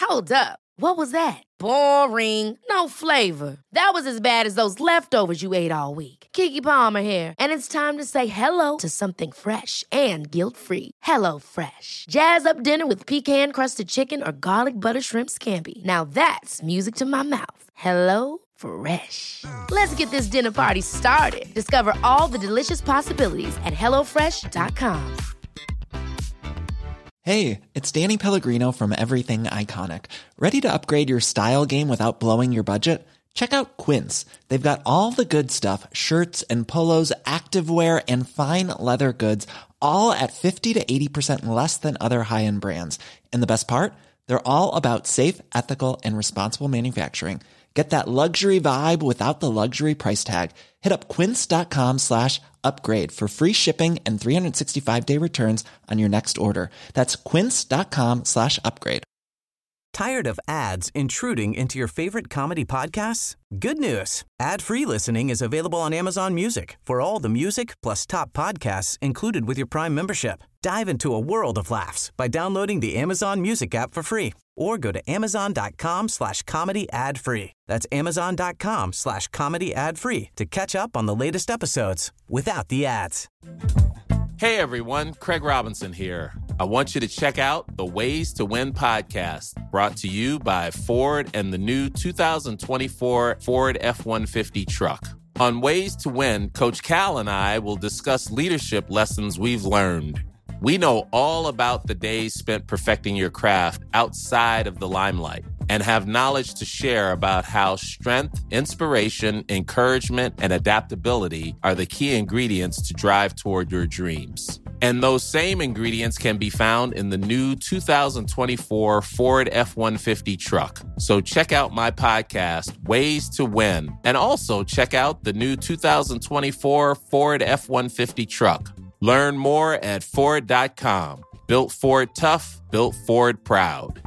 Hold up. What was that? Boring. No flavor. That was as bad as those leftovers you ate all week. Keke Palmer here, and it's time to say hello to something fresh and guilt-free. Hello Fresh. Jazz up dinner with pecan-crusted chicken or garlic butter shrimp scampi. Now that's music to my mouth. Hello Fresh. Let's get this dinner party started. Discover all the delicious possibilities at hellofresh.com. Hey, it's Danny Pellegrino from Everything Iconic. Ready to upgrade your style game without blowing your budget? Check out Quince. They've got all the good stuff, shirts and polos, activewear, and fine leather goods, all at 50 to 80% less than other high-end brands. And the best part? They're all about safe, ethical, and responsible manufacturing. Get that luxury vibe without the luxury price tag. Hit up quince.com/upgrade for free shipping and 365-day returns on your next order. That's quince.com/upgrade. Tired of ads intruding into your favorite comedy podcasts? Good news. Ad-free listening is available on Amazon Music for all the music plus top podcasts included with your Prime membership. Dive into a world of laughs by downloading the Amazon Music app for free or go to amazon.com/comedy ad-free. That's amazon.com/comedy ad-free to catch up on the latest episodes without the ads. Hey everyone, Craig Robinson here. I want you to check out the Ways to Win podcast, brought to you by Ford and the new 2024 Ford F-150 truck. On Ways to Win, Coach Cal and I will discuss leadership lessons we've learned. We know all about the days spent perfecting your craft outside of the limelight and have knowledge to share about how strength, inspiration, encouragement, and adaptability are the key ingredients to drive toward your dreams. And those same ingredients can be found in the new 2024 Ford F-150 truck. So check out my podcast, Ways to Win, and also check out the new 2024 Ford F-150 truck. Learn more at Ford.com. Built Ford tough, built Ford proud.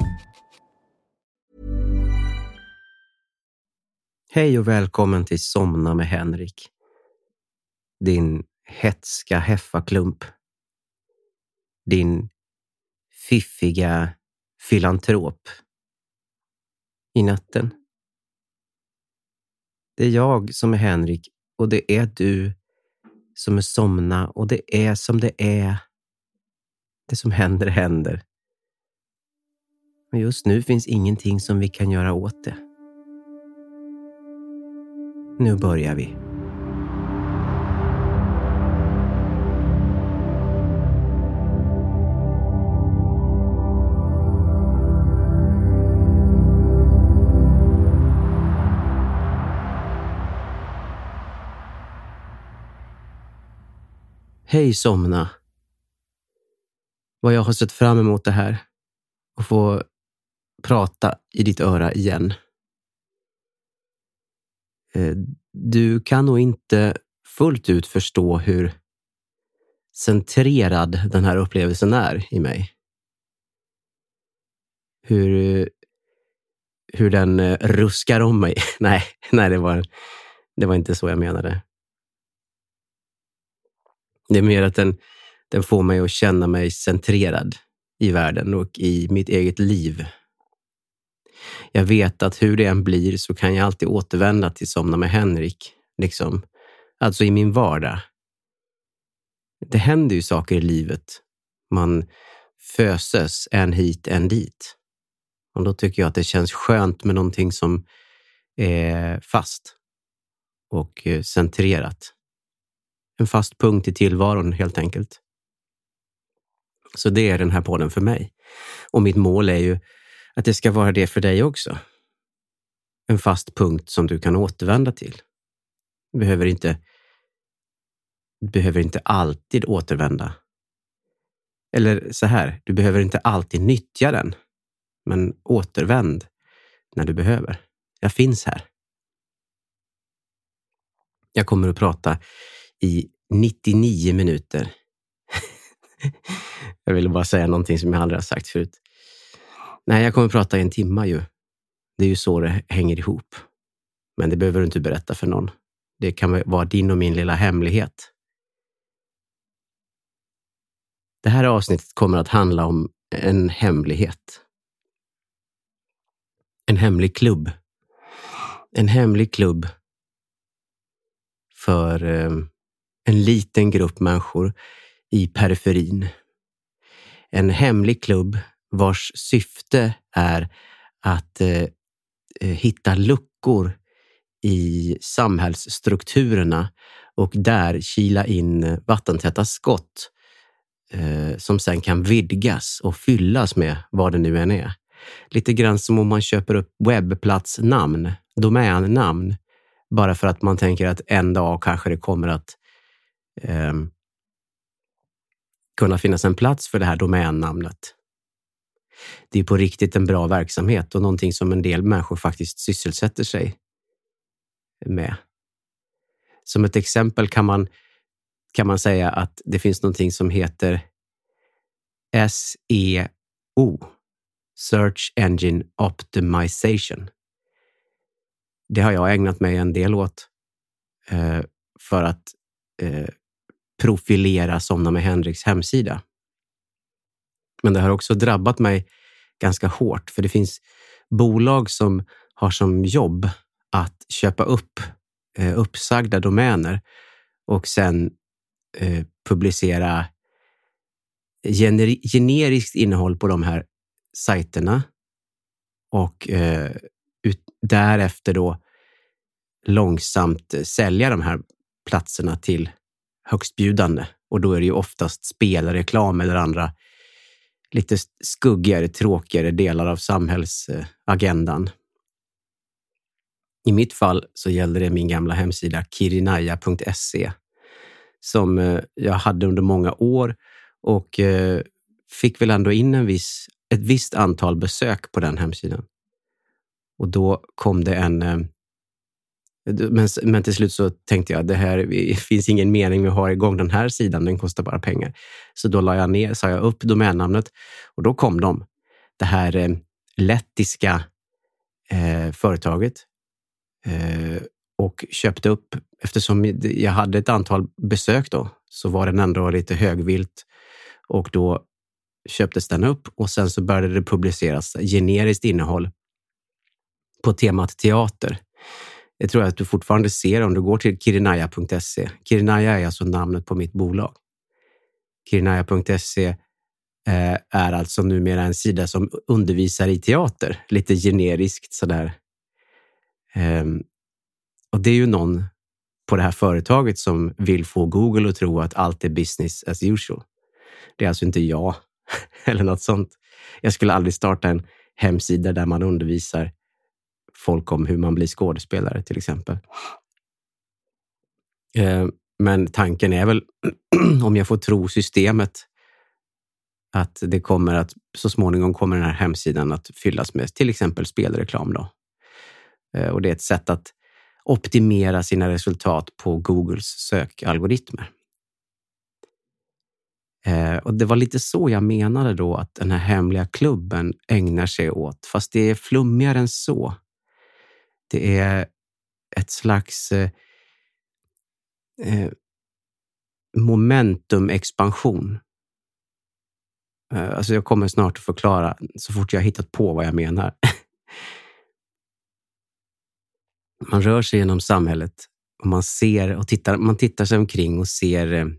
Hej och välkommen till Somna med Henrik. Din hetska heffaklump. Din fiffiga filantrop. I natten. Det är jag som är Henrik och det är du som är Somna och det är som det är. Det som händer händer. Men just nu finns ingenting som vi kan göra åt det. Nu börjar vi. Hej Somna. Vad jag har sett fram emot det här. Och få prata i ditt öra igen. Du kan nog inte fullt ut förstå hur centrerad den här upplevelsen är i mig. Hur den ruskar om mig. Nej, det var inte så jag menade. Det är mer att den får mig att känna mig centrerad i världen och i mitt eget liv. Jag vet att hur det än blir så kan jag alltid återvända till Somna med Henrik. Liksom. Alltså i min vardag. Det händer ju saker i livet. Man föses en hit, en dit. Och då tycker jag att det känns skönt med någonting som är fast och centrerat. En fast punkt i tillvaron helt enkelt. Så det är den här podden för mig. Och mitt mål är ju att det ska vara det för dig också. En fast punkt som du kan återvända till. Du behöver inte alltid återvända. Eller så här, du behöver inte alltid nyttja den. Men återvänd när du behöver. Jag finns här. Jag kommer att prata i 99 minuter. Jag ville bara säga någonting som jag aldrig har sagt förut. Nej, jag kommer att prata i 1 timme ju. Det är ju så det hänger ihop. Men det behöver du inte berätta för någon. Det kan vara din och min lilla hemlighet. Det här avsnittet kommer att handla om en hemlighet. En hemlig klubb. En hemlig klubb för en liten grupp människor i periferin. En hemlig klubb vars syfte är att hitta luckor i samhällsstrukturerna och där kila in vattentäta skott som sen kan vidgas och fyllas med vad det nu än är. Lite grann som om man köper upp webbplatsnamn, domännamn, bara för att man tänker att en dag kanske det kommer att kunna finnas en plats för det här domännamnet. Det är på riktigt en bra verksamhet och någonting som en del människor faktiskt sysselsätter sig med. Som ett exempel kan man säga att det finns någonting som heter SEO, Search Engine Optimization. Det har jag ägnat mig en del åt för att profilera Somna med Henriks hemsida. Men det har också drabbat mig ganska hårt, för det finns bolag som har som jobb att köpa upp uppsagda domäner och sen publicera generiskt innehåll på de här sajterna och därefter då långsamt sälja de här platserna till högstbjudande. Och då är det ju oftast spelreklam eller andra lite skuggigare, tråkigare delar av samhällsagendan. I mitt fall så gällde det min gamla hemsida kirinaya.se som jag hade under många år och fick väl ändå in ett visst antal besök på den hemsidan. Och då kom det men till slut så tänkte jag, det finns ingen mening med att ha igång den här sidan, den kostar bara pengar. Så då sa jag upp domännamnet och då kom det här lettiska företaget och köpte upp, eftersom jag hade ett antal besök då, så var den ändå lite högvilt och då köptes den upp och sen så började det publiceras generiskt innehåll på temat teater. Jag tror att du fortfarande ser om du går till kirinaya.se. Kirinaya är alltså namnet på mitt bolag. Kirinaya.se är alltså numera en sida som undervisar i teater. Lite generiskt sådär. Och det är ju någon på det här företaget som vill få Google att tro att allt är business as usual. Det är alltså inte jag eller något sånt. Jag skulle aldrig starta en hemsida där man undervisar folk om hur man blir skådespelare till exempel. Men tanken är väl, om jag får tro systemet, att det kommer att så småningom kommer den här hemsidan att fyllas med till exempel spelreklam då. Och det är ett sätt att optimera sina resultat på Googles sökalgoritmer. Och det var lite så jag menade då att den här hemliga klubben ägnar sig åt, fast det är flummigare än så. Det är ett slags momentumexpansion. Alltså jag kommer snart att förklara så fort jag har hittat på vad jag menar. Man rör sig genom samhället och man ser och man tittar sig omkring och ser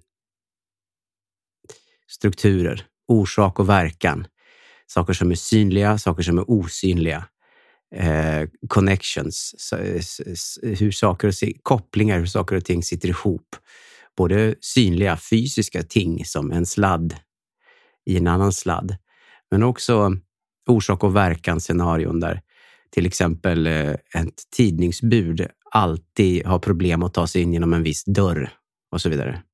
strukturer, orsak och verkan. Saker som är synliga, saker som är osynliga. Connections, kopplingar, hur saker och ting sitter ihop. Både synliga, fysiska ting som en sladd i en annan sladd. Men också orsak och verkan scenarion där till exempel ett tidningsbud alltid har problem att ta sig in genom en viss dörr och så vidare.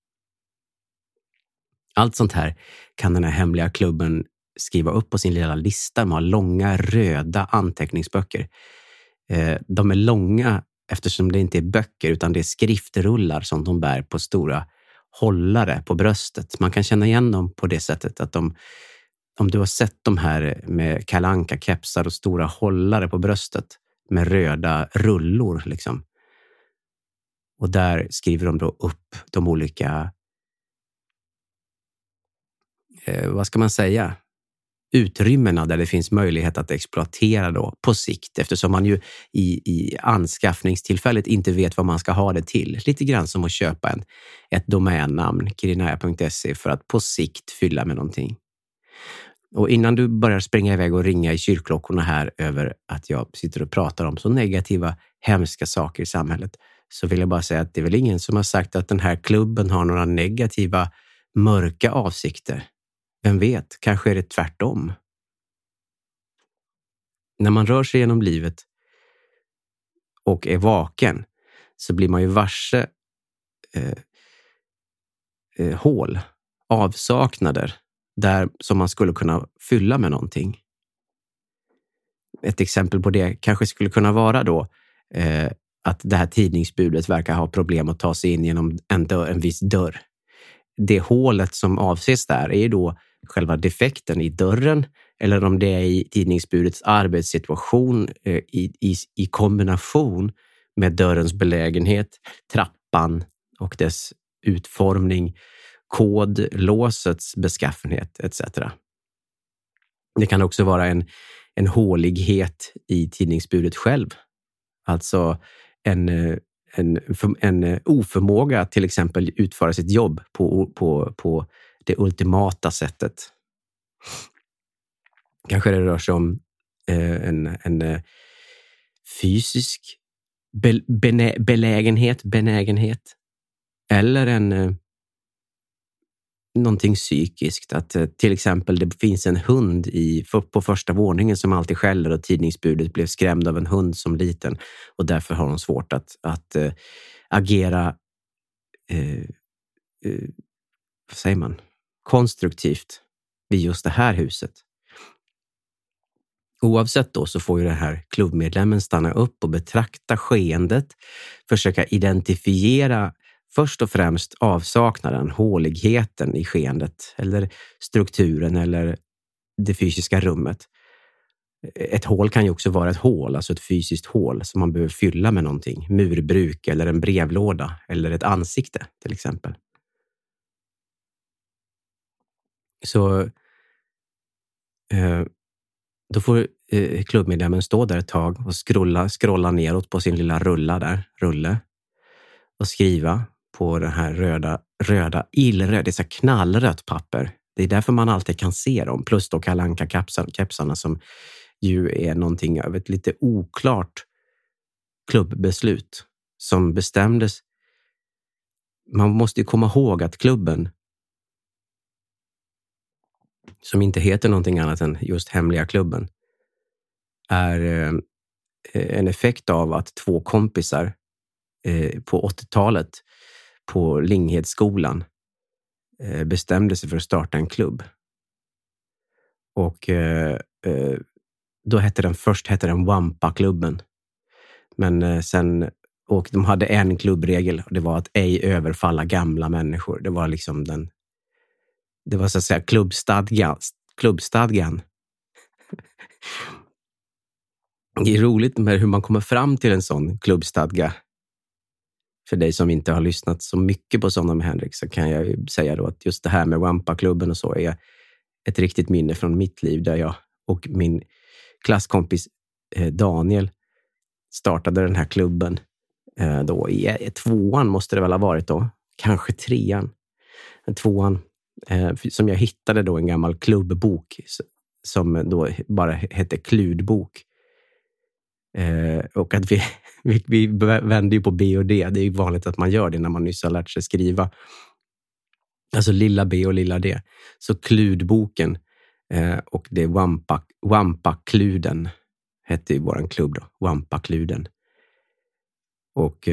Allt sånt här kan den här hemliga klubben skriva upp på sin lilla lista. De har långa röda anteckningsböcker. De är långa eftersom det inte är böcker utan det är skriftrullar som de bär på stora hållare på bröstet. Man kan känna igen dem på det sättet att om du har sett de här med Kalle Anka-kepsar och stora hållare på bröstet med röda rullor liksom. Och där skriver de då upp de olika vad ska man säga? utrymmena där det finns möjlighet att exploatera då på sikt, eftersom man ju i anskaffningstillfället inte vet vad man ska ha det till. Lite grann som att köpa ett domännamn, kirinaya.se, för att på sikt fylla med någonting. Och innan du börjar springa iväg och ringa i kyrkklockorna här över att jag sitter och pratar om så negativa, hemska saker i samhället, så vill jag bara säga att det är väl ingen som har sagt att den här klubben har några negativa, mörka avsikter. Vem vet, kanske är det tvärtom. När man rör sig genom livet och är vaken så blir man ju varse hål, avsaknader där som man skulle kunna fylla med någonting. Ett exempel på det kanske skulle kunna vara då att det här tidningsbudet verkar ha problem att ta sig in genom en viss dörr. Det hålet som avses där är då själva defekten i dörren, eller om det är i tidningsbudets arbetssituation i kombination med dörrens belägenhet, trappan och dess utformning, kod, låsets beskaffenhet etc. Det kan också vara en hålighet i tidningsbudet själv. Alltså en oförmåga att till exempel utföra sitt jobb på det ultimata sättet. Kanske det rör sig om en fysisk benägenhet eller någonting psykiskt. Att till exempel det finns en hund på första våningen som alltid skäller och tidningsbudet blev skrämd av en hund som liten och därför har hon svårt att agera vad säger man? Konstruktivt vid just det här huset. Oavsett då så får ju den här klubbmedlemmen stanna upp och betrakta skeendet, försöka identifiera först och främst avsaknaden, håligheten i skeendet eller strukturen eller det fysiska rummet. Ett hål kan ju också vara ett hål, alltså ett fysiskt hål som man behöver fylla med någonting, murbruk eller en brevlåda eller ett ansikte till exempel. Så då får klubbmedlemmen stå där ett tag och scrolla neråt på sin lilla rulle och skriva på den här röda illröd, det är så knallrött papper. Det är därför man alltid kan se dem, plus då Kalle Anka-kepsarna som ju är någonting av ett lite oklart klubbbeslut som bestämdes. Man måste ju komma ihåg att klubben, som inte heter någonting annat än just Hemliga klubben, är en effekt av att två kompisar på 80-talet på Linghedsskolan bestämde sig för att starta en klubb. Och då hette den Wampa-klubben. Men sen, och de hade en klubbregel, och det var att ej överfalla gamla människor. Det var liksom det var så att säga klubbstadgan. Det är roligt med hur man kommer fram till en sån klubbstadga. För dig som inte har lyssnat så mycket på sådana med Henrik, så kan jag ju säga då att just det här med Wampa-klubben och så är ett riktigt minne från mitt liv, där jag och min klasskompis Daniel startade den här klubben då i tvåan måste det väl ha varit då, kanske trean. Tvåan som jag hittade då en gammal klubbbok som då bara hette Kludbok. Och att vi vände ju på B och D. Det är ju vanligt att man gör det när man nyss har lärt sig skriva. Alltså lilla B och lilla D. Så Kludboken och det Wampa-kluden hette ju våran klubb då. Wampa-kluden. Och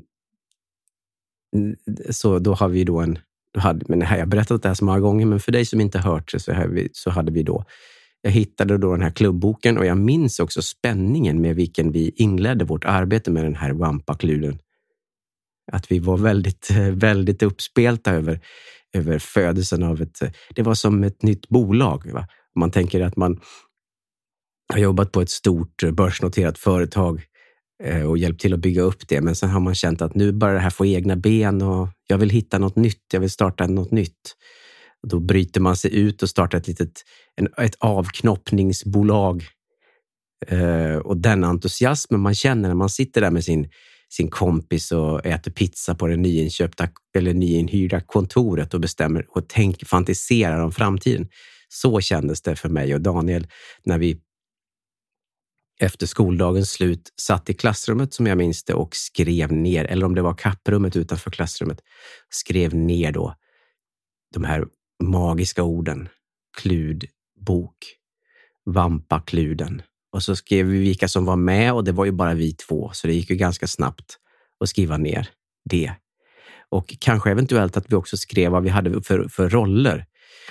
så då har vi då men jag har berättat det här så många gånger, men för dig som inte hört det så hade vi då, jag hittade då den här klubboken, och jag minns också spänningen med vilken vi inledde vårt arbete med den här Wampa-kluden. Att vi var väldigt, väldigt uppspelta över födelsen av det var som ett nytt bolag. Va? Man tänker att man har jobbat på ett stort börsnoterat företag och hjälpt till att bygga upp det. Men sen har man känt att nu börjar det här få egna ben och jag vill hitta något nytt. Jag vill starta något nytt. Då bryter man sig ut och startar ett avknoppningsbolag. Och den entusiasmen man känner när man sitter där med sin kompis och äter pizza på det nyinköpta eller nyinhyrda kontoret och bestämmer och fantiserar om framtiden. Så kändes det för mig och Daniel när vi efter skoldagens slut satt i klassrummet, som jag minns det, och skrev ner, eller om det var kapprummet utanför klassrummet, skrev ner då de här magiska orden: kludbok, Vampakluden. Och så skrev vi vilka som var med, och det var ju bara vi två, så det gick ju ganska snabbt att skriva ner det. Och kanske eventuellt att vi också skrev vad vi hade för roller.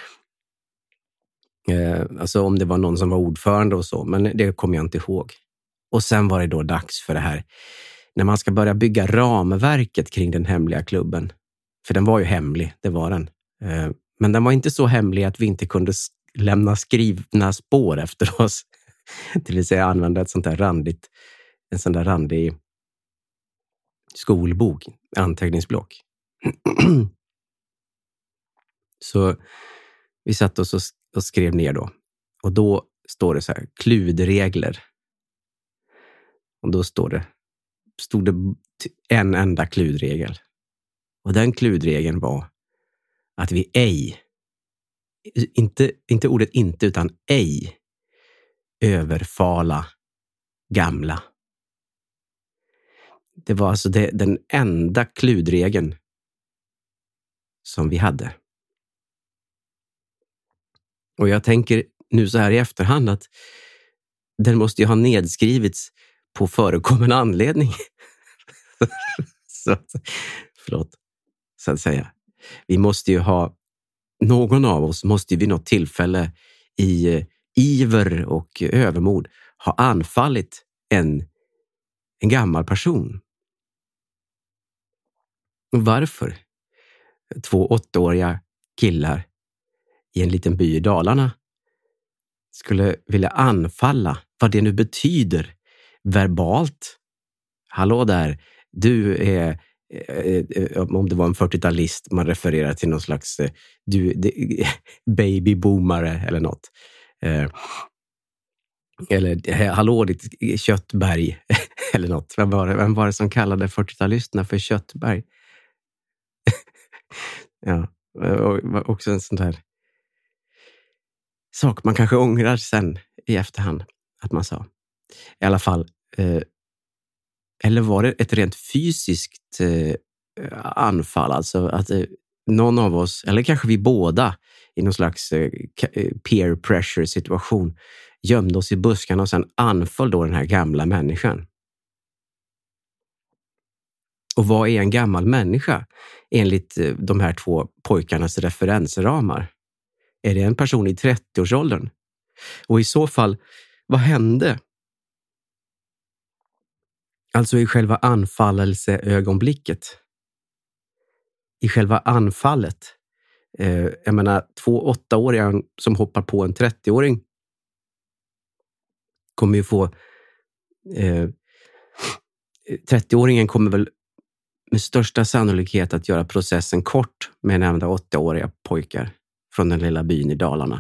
Alltså om det var någon som var ordförande och så, men det kommer jag inte ihåg. Och sen var det då dags för det här, när man ska börja bygga ramverket kring den hemliga klubben. För den var ju hemlig, det var den. Men den var inte så hemlig att vi inte kunde lämna skrivna spår efter oss. Det vill säga använda en sån där randig skolbok, anteckningsblock. Så vi satt oss och skrev ner då. Och då står det så här: kludregler. Och då stod det en enda kludregel. Och den kludregeln var att vi inte ordet inte, utan ej överfala gamla. Det var alltså den enda kludregeln som vi hade. Och jag tänker nu så här i efterhand att den måste ju ha nedskrivits på förekommande anledning. Förlåt, så att säga. Vi måste ju ha, någon av oss måste ju vid något tillfälle i iver och övermod ha anfallit en gammal person. Och varför? 2 8-åriga killar i en liten by i Dalarna skulle vilja anfalla, vad det nu betyder, verbalt. Hallå där, du är, om det var en 40-talist, man refererar till någon slags babyboomare eller något. Eller hallå ditt köttberg eller något. Vem var det som kallade 40-talisterna för köttberg? Ja, och också en sån här sak man kanske ångrar sen i efterhand att man sa. I alla fall, eller var det ett rent fysiskt anfall, alltså att någon av oss, eller kanske vi båda, i någon slags peer pressure situation gömde oss i buskarna och sen anföll då den här gamla människan. Och vad är en gammal människa enligt de här 2 pojkarnas referensramar? Är det en person i 30-årsåldern? Och i så fall, vad hände? Alltså i själva anfallelseögonblicket. I själva anfallet. Jag menar, 2 8-åringar som hoppar på en 30-åring kommer ju få... 30-åringen kommer väl med största sannolikhet att göra processen kort med nämnda 8-åriga pojkar från den lilla byn i Dalarna.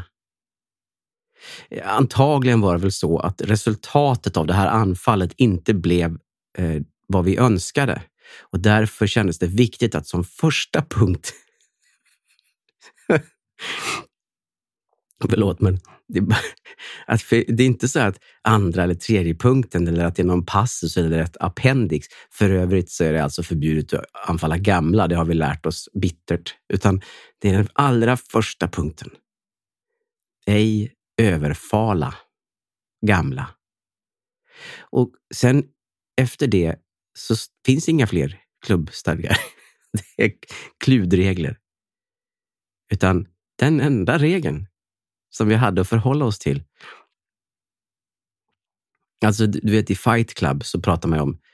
Antagligen var det väl så att resultatet av det här anfallet inte blev vad vi önskade. Och därför kändes det viktigt att som första punkt... Förlåt, men det är inte så att andra eller tredje punkten eller att det är någon passus eller ett appendix. För övrigt så är det alltså förbjudet att anfalla gamla. Det har vi lärt oss bittert. Utan det är den allra första punkten. Ej överfala gamla. Och sen efter det så finns inga fler klubbstadgar. Det är kludregler. Utan den enda regeln som vi hade att förhålla oss till. Alltså du vet, i Fight Club så pratar man om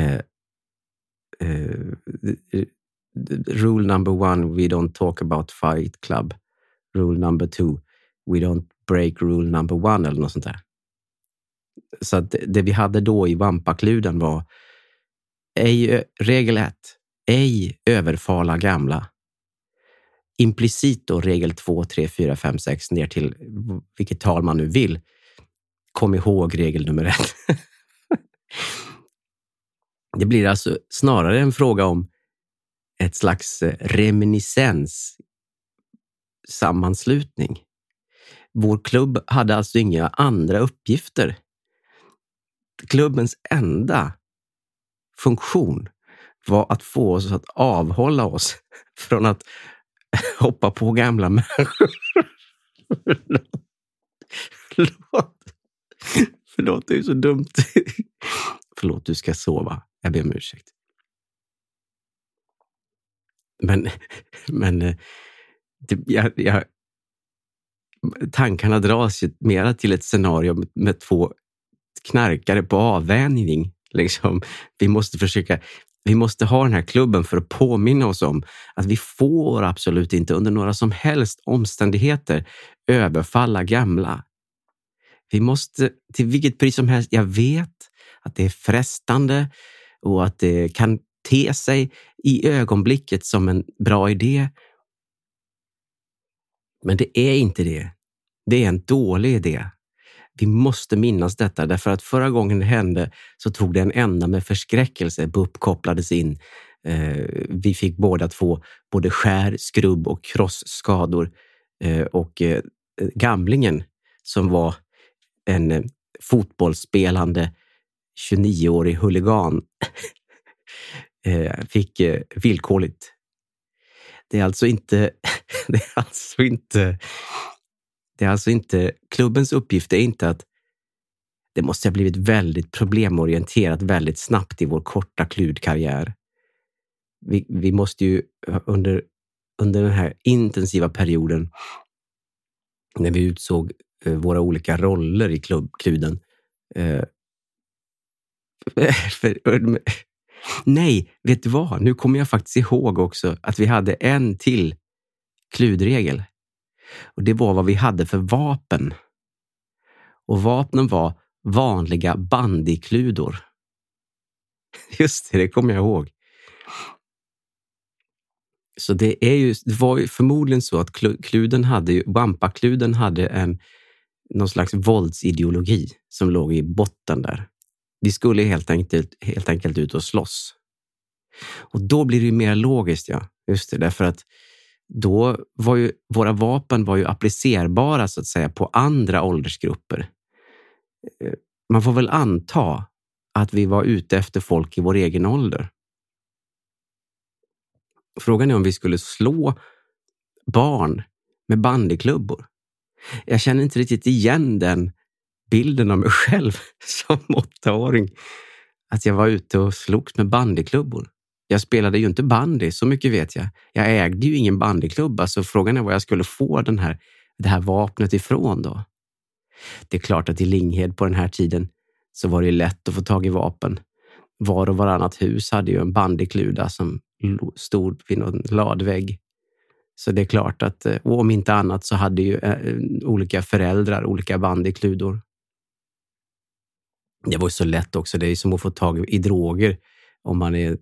rule number 1, we don't talk about Fight Club. Rule number 2, we don't break rule number 1 eller något sånt där. Så att det vi hade då i Vampakluden var regel 1, ej överfala gamla. implicit då regel 2, 3, 4, 5, 6 ner till vilket tal man nu vill. Kom ihåg regel nummer 1. Det blir alltså snarare en fråga om ett slags reminiscens, sammanslutning. Vår klubb hade alltså inga andra uppgifter. Klubbens enda funktion var att få oss att avhålla oss från att hoppa på gamla människor. Förlåt, det är så dumt. Förlåt, du ska sova. Jag ber om ursäkt. Men tankarna dras ju mera till ett scenario med 2 knarkare på avvänjning. Liksom. Vi måste ha den här klubben för att påminna oss om att vi får absolut inte under några som helst omständigheter överfalla gamla. Vi måste till vilket pris som helst, jag vet att det är frestande och att det kan te sig i ögonblicket som en bra idé. Men det är inte det. Det är en dålig idé. Vi måste minnas detta därför att förra gången det hände så tog det en ända med förskräckelse. BUP kopplades in. Vi fick båda 2 både skär, skrubb och krossskador. Och gamlingen som var en fotbollsspelande 29-årig huligan fick villkorligt. Det är alltså inte klubbens uppgift är inte att det måste ha blivit väldigt problemorienterat väldigt snabbt i vår korta kludkarriär. Vi måste ju under den här intensiva perioden när vi utsåg våra olika roller i kluden. Nej, vet du vad? Nu kommer jag faktiskt ihåg också att vi hade en till kludregel. Och det var vad vi hade för vapen. Och vapnen var vanliga bandykludor. Just det kommer jag ihåg. Så det var ju förmodligen så att Wampa-kluden hade någon slags våldsideologi som låg i botten där. Vi skulle helt enkelt ut och slåss. Och då blir det ju mer logiskt, ja. Just det, därför att då var ju våra vapen var ju applicerbara så att säga på andra åldersgrupper. Man får väl anta att vi var ute efter folk i vår egen ålder. Frågan är om vi skulle slå barn med bandyklubbor. Jag känner inte riktigt igen den bilden av mig själv som 8-åring. Att jag var ute och slogs med bandyklubbor. Jag spelade ju inte bandy, så mycket vet jag. Jag ägde ju ingen bandyklubba, så frågan är var jag skulle få det här vapnet ifrån då. Det är klart att i Linghed på den här tiden så var det lätt att få tag i vapen. Var och varannat hus hade ju en bandykluda som stod vid någon ladvägg. Så det är klart att, och om inte annat så hade ju olika föräldrar olika bandykludor. Det var ju så lätt också, det är ju som att få tag i droger om man är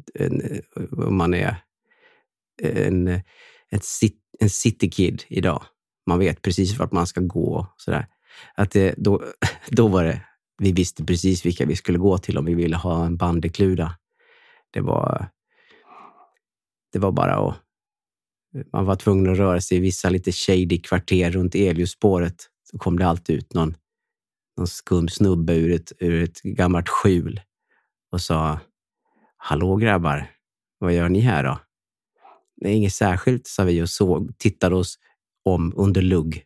en citykid idag. Man vet precis vart man ska gå och sådär. Att då var det, vi visste precis vilka vi skulle gå till om vi ville ha en bandykluda. Det var bara att man var tvungen att röra sig i vissa lite shady kvarter runt Eliusspåret. Så kom det alltid ut någon skum snubbe ur ett gammalt skjul och sa: "Hallå grabbar, vad gör ni här då?" "Det är inget särskilt", sa vi och tittade oss om under lugg.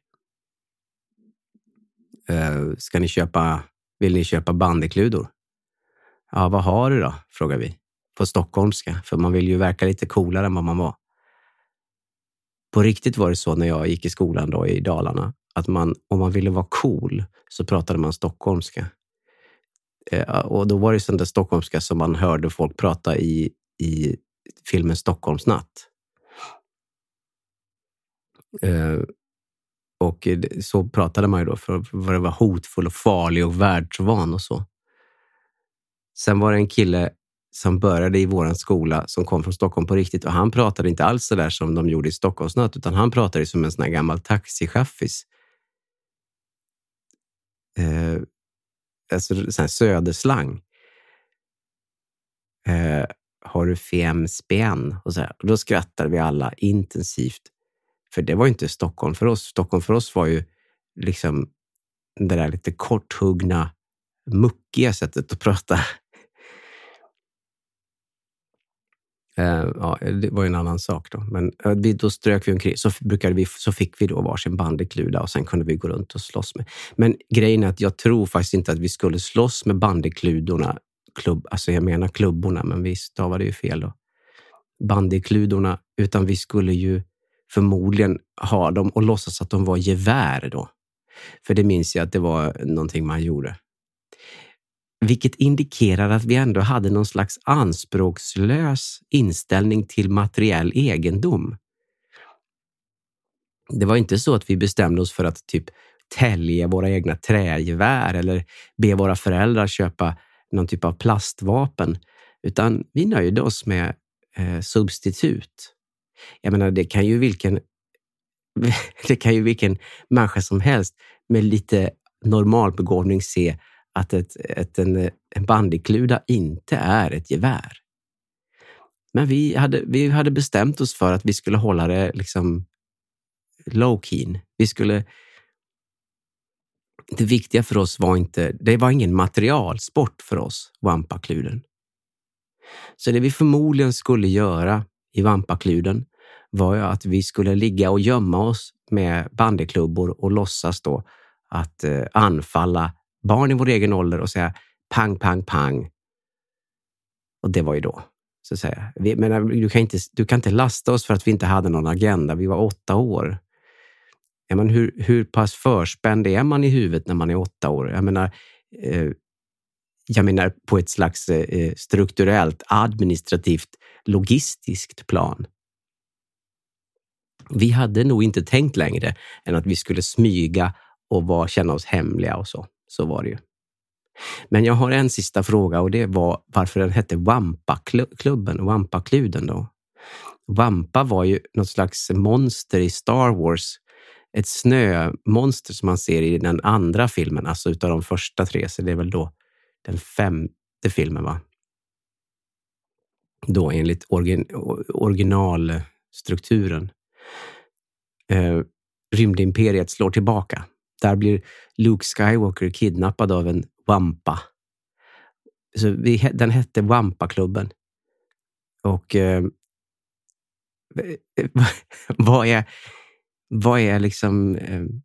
Vill ni köpa bandykludor?" "Ja, vad har du då?" frågar vi. På stockholmska, för man vill ju verka lite coolare än vad man var. På riktigt var det så när jag gick i skolan då i Dalarna, att om man ville vara cool så pratade man stockholmska. Och då var det sån där stockholmska som man hörde folk prata i filmen Stockholmsnatt. Och så pratade man ju då för vad det var hotfull och farlig och världsvan och så. Sen var det en kille som började i våran skola som kom från Stockholm på riktigt. Och han pratade inte alls så där som de gjorde i Stockholmsnatt, utan han pratade som en sån här gammal taxichaffis. Alltså sån här söderslang. Har du 5 spänn? Och så här. Och då skrattade vi alla intensivt. För det var ju inte Stockholm för oss. Stockholm för oss var ju liksom det där lite korthuggna, muckiga sättet att prata. Ja, det var ju en annan sak då. Men då strök vi omkring. Så fick vi då varsin bandykluda och sen kunde vi gå runt och slåss med. Men grejen är att jag tror faktiskt inte att vi skulle slåss med bandykludorna. Alltså jag menar klubborna, men vi stavade ju fel då. Bandykludorna, utan vi skulle ju förmodligen ha dem och låtsas att de var gevär då. För det minns jag att det var någonting man gjorde. Vilket indikerar att vi ändå hade någon slags anspråkslös inställning till materiell egendom. Det var inte så att vi bestämde oss för att typ tälja våra egna trägevär eller be våra föräldrar köpa någon typ av plastvapen, utan vi nöjde oss med substitut. Jag menar, det kan ju vilken människa som helst med lite normal begåvning se att en bandykluda inte är ett gevär. Men vi hade bestämt oss för att vi skulle hålla det liksom low key. Det viktiga för oss det var ingen materialsport för oss, Wampakluden. Så det vi förmodligen skulle göra i Wampakluden var ju att vi skulle ligga och gömma oss med bandyklubbor och låtsas då att anfalla barn i vår egen ålder och säga pang, pang, pang. Och det var ju då, så att säga. Du kan inte lasta oss för att vi inte hade någon agenda. Vi var 8 år. Jag menar, hur pass förspänd är man i huvudet när man är 8 år? Jag menar på ett slags strukturellt, administrativt, logistiskt plan. Vi hade nog inte tänkt längre än att vi skulle smyga och känna oss hemliga och så. Så var det ju. Men jag har en sista fråga, och det var varför den hette Wampaklubben, Wampakluden då. Wampa var ju något slags monster i Star Wars. Ett snömonster som man ser i den andra filmen, alltså utav de första 3, så det är väl då den 5:e filmen, va? Då enligt originalstrukturen. Rymdimperiet slår tillbaka. Där blir Luke Skywalker kidnappad av en Wampa. Så den hette Wampaklubben. Och vad är liksom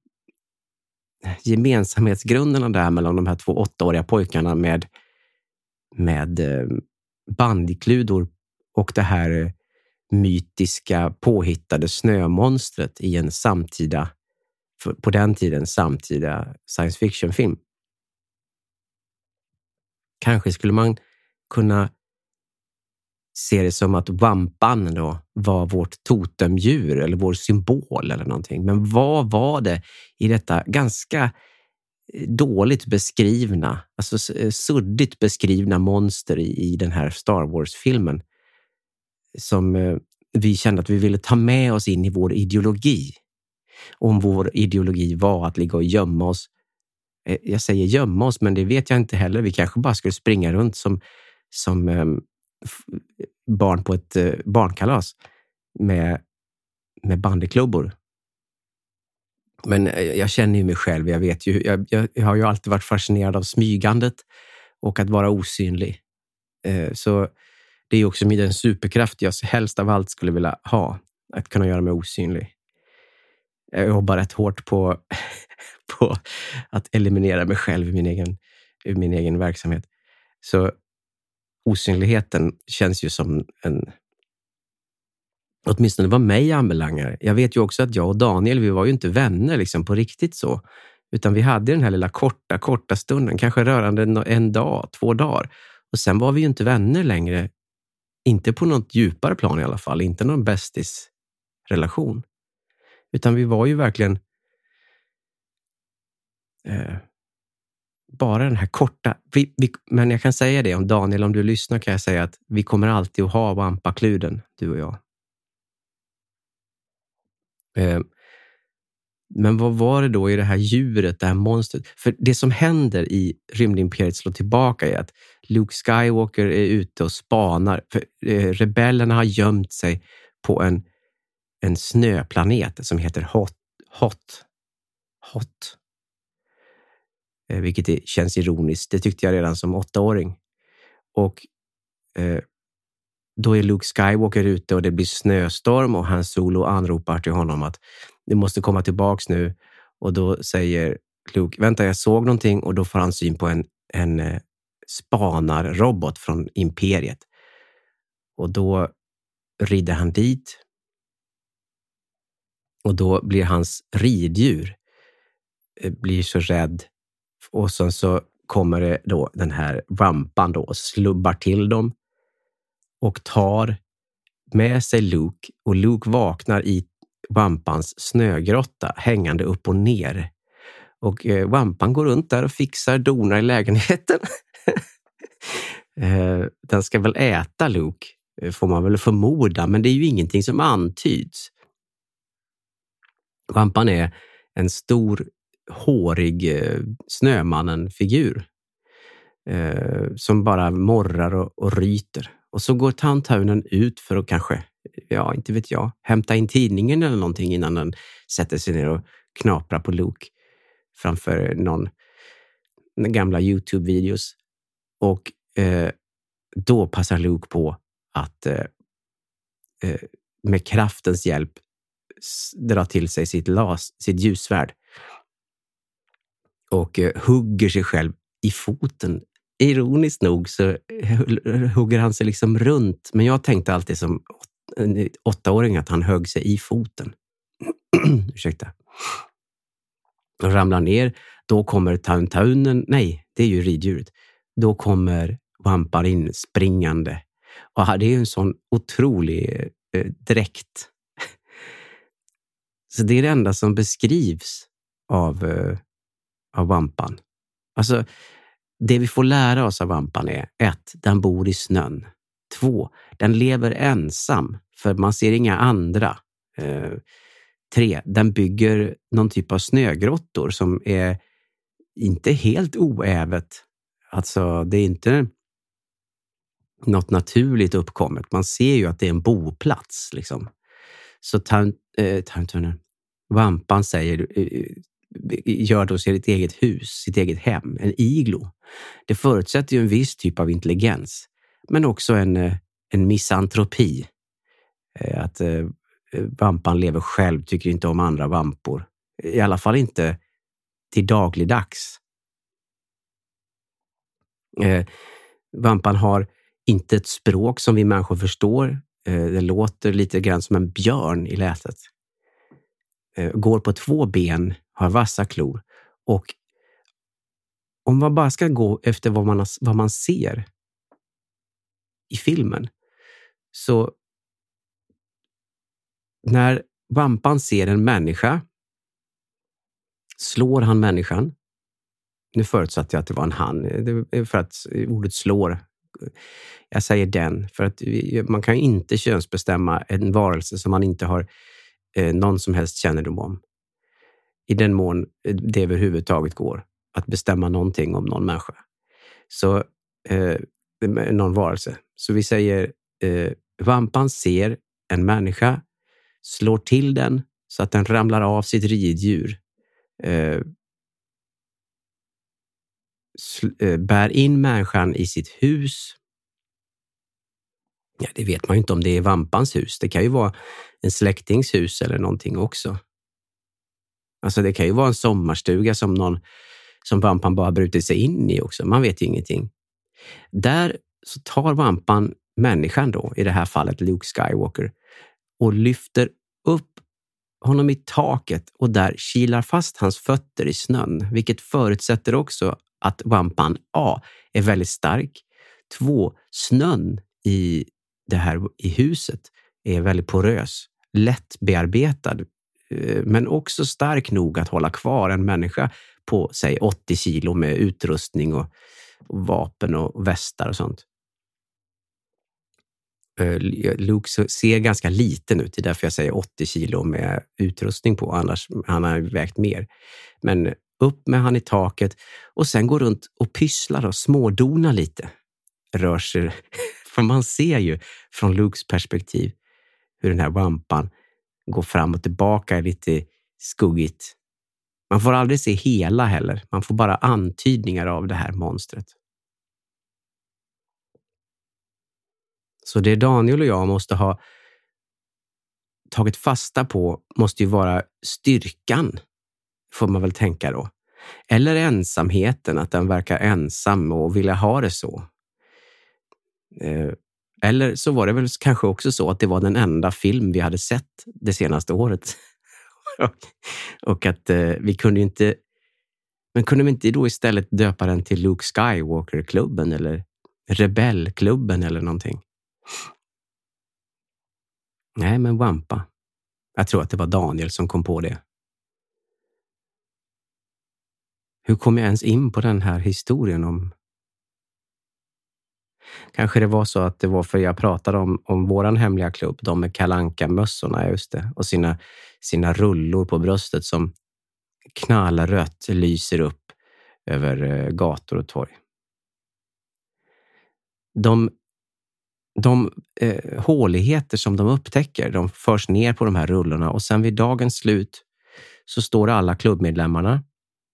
gemensamhetsgrunderna där mellan de här 2 8-åriga pojkarna med bandykludor och det här mytiska påhittade snömonstret i en på den tiden samtida science fiction-film? Kanske skulle man kunna se det som att Wampan då var vårt totemdjur eller vår symbol eller någonting. Men vad var det i detta ganska dåligt beskrivna, alltså suddigt beskrivna monster i den här Star Wars-filmen som vi kände att vi ville ta med oss in i vår ideologi? Om vår ideologi var att ligga och gömma oss. Jag säger gömma oss, men det vet jag inte heller. Vi kanske bara skulle springa runt som barn på ett barnkalas med bandyklubbor. Men jag känner ju mig själv. Jag vet ju, jag har ju alltid varit fascinerad av smygandet och att vara osynlig. Så det är också den superkraft jag helst av allt skulle vilja ha. Att kunna göra mig osynlig. Jag jobbar rätt hårt på att eliminera mig själv i min egen verksamhet. Så osynligheten känns ju som åtminstone vad mig anbelangar. Jag vet ju också att jag och Daniel, vi var ju inte vänner liksom på riktigt så. Utan vi hade den här lilla korta stunden, kanske rörande 1 dag, 2 dagar. Och sen var vi ju inte vänner längre. Inte på något djupare plan i alla fall. Inte någon bästis-relation. Utan vi var ju verkligen bara den här korta... Men jag kan säga det, om Daniel, om du lyssnar kan jag säga att vi kommer alltid att ha vampakluden, du och jag. Men vad var det då i det här djuret, det här monstret? För det som händer i Rymdimperiet slår tillbaka är att Luke Skywalker är ute och spanar. För rebellerna har gömt sig på en snöplanet som heter Hot. Vilket känns ironiskt. Det tyckte jag redan som 8-åring. Och då är Luke Skywalker ute och det blir snöstorm och Han Solo anropar till honom att du måste komma tillbaks nu. Och då säger Luke, vänta, jag såg någonting, och då får han syn på en spanarrobot från Imperiet. Och då rider han dit. Och då blir hans riddjur blir så rädd. Och sen så kommer det då den här vampan då och slubbar till dem och tar med sig Luke, och Luke vaknar i vampans snögrotta hängande upp och ner. Och vampan går runt där och fixar donar i lägenheten. Den ska väl äta Luke, får man väl förmoda, men det är ju ingenting som antyds. Vampan är en stor, hårig snömannen-figur som bara morrar och ryter. Och så går Towntownen ut för att kanske, ja inte vet jag, hämta in tidningen eller någonting innan den sätter sig ner och knaprar på Luke framför någon gamla YouTube-videos. Och då passar Luke på att med kraftens hjälp dra till sig sitt ljussvärd och hugger sig själv i foten. Ironiskt nog så hugger han sig liksom runt, men jag tänkte alltid som 8-åring att han högg sig i foten. Ursäkta. Och ramlar ner, då kommer Towntownen, nej, det är ju riddjuret. Då kommer vampan in springande. Och det är ju en sån otrolig dräkt. Så det är det enda som beskrivs av vampan. Alltså, det vi får lära oss av vampan är 1. Den bor i snön. 2. Den lever ensam för man ser inga andra. 3. Den bygger någon typ av snögrottor som är inte helt oävet. Alltså, det är inte något naturligt uppkommet. Man ser ju att det är en boplats liksom. Så vampan säger gör då sitt eget hus, sitt eget hem, en iglo. Det förutsätter ju en viss typ av intelligens, men också en misantropi. Att vampan lever själv, tycker inte om andra vampor. I alla fall inte till dagligdags. Vampan har inte ett språk som vi människor förstår. Det låter lite grann som en björn i lätet. Går på 2 ben, har vassa klor. Och om man bara ska gå efter vad man ser i filmen, så när vampan ser en människa slår han människan. Nu förutsatte jag att det var en han, för att ordet slår. Jag säger den, för att man kan inte könsbestämma en varelse som man inte har någon som helst kännedom om. I den mån det överhuvudtaget går att bestämma någonting om någon människa. Så någon varelse. Så vi säger vampan ser en människa, slår till den så att den ramlar av sitt riddjur. Bär in människan i sitt hus. Ja, det vet man ju inte om det är vampans hus. Det kan ju vara en släktings hus eller någonting också. Alltså det kan ju vara en sommarstuga som vampan bara brutit sig in i också. Man vet ju ingenting. Där så tar vampan människan då, i det här fallet Luke Skywalker, och lyfter upp honom i taket och där kilar fast hans fötter i snön, vilket förutsätter också att vampan A är väldigt stark. 2. Snön i huset är väldigt porös, lätt bearbetad, men också stark nog att hålla kvar en människa på sig 80 kilo med utrustning och vapen och västar och sånt. Luke ser ganska liten ut, det är därför jag säger 80 kilo med utrustning på, annars han har vägt mer. Men upp med han i taket och sen går runt och pysslar och smådona lite. Rör sig, för man ser ju från Lukes perspektiv hur den här vampan går fram och tillbaka lite skuggigt. Man får aldrig se hela heller, man får bara antydningar av det här monstret. Så det Daniel och jag måste ha tagit fasta på måste ju vara styrkan, får man väl tänka då. Eller ensamheten, att den verkar ensam och vilja ha det så. Eller så var det väl kanske också så att det var den enda film vi hade sett det senaste året. Och att vi kunde inte... Men kunde vi inte då istället döpa den till Luke Skywalker-klubben eller Rebellklubben eller någonting? Nej, men Wampa. Jag tror att det var Daniel som kom på det. Hur kom jag ens in på den här historien om... Kanske det var så att det var för jag pratade om våran hemliga klubb, de med Kalle Anka-mössorna, just det, och sina rullor på bröstet som knallrött lyser upp över gator och torg. De håligheter som de upptäcker, de förs ner på de här rullorna och sen vid dagens slut så står alla klubbmedlemmarna.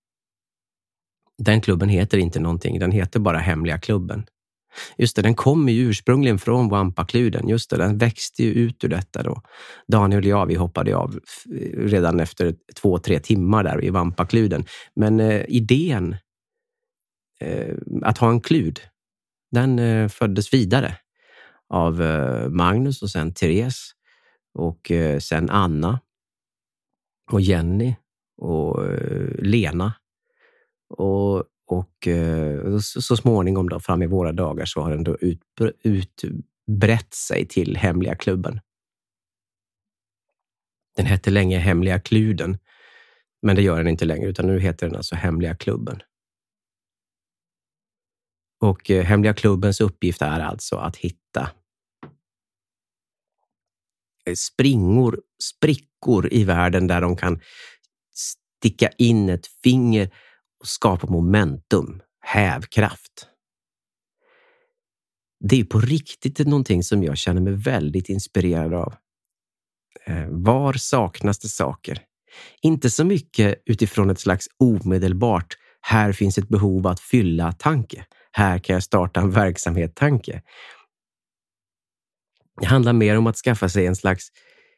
Den klubben heter inte någonting, den heter bara Hemliga klubben. Just det, den kommer ju ursprungligen från Wampa-kluden. Just det, den växte ju ut ur detta då. Daniel och jag, vi hoppade av redan efter 2-3 timmar där i Wampa-kluden. Men idén att ha en klud, den föddes vidare av Magnus och sen Therese och sen Anna och Jenny och Lena och så småningom då fram i våra dagar så har den då utbrett sig till Hemliga klubben. Den hette länge Hemliga kluden, men det gör den inte längre utan nu heter den alltså Hemliga klubben. Och Hemliga klubbens uppgift är alltså att hitta sprickor i världen där de kan sticka in ett finger och skapa momentum, hävkraft. Det är på riktigt någonting som jag känner mig väldigt inspirerad av. Var saknas det saker? Inte så mycket utifrån ett slags omedelbart, här finns ett behov att fylla tanke. Här kan jag starta en verksamhet tanke. Det handlar mer om att skaffa sig en slags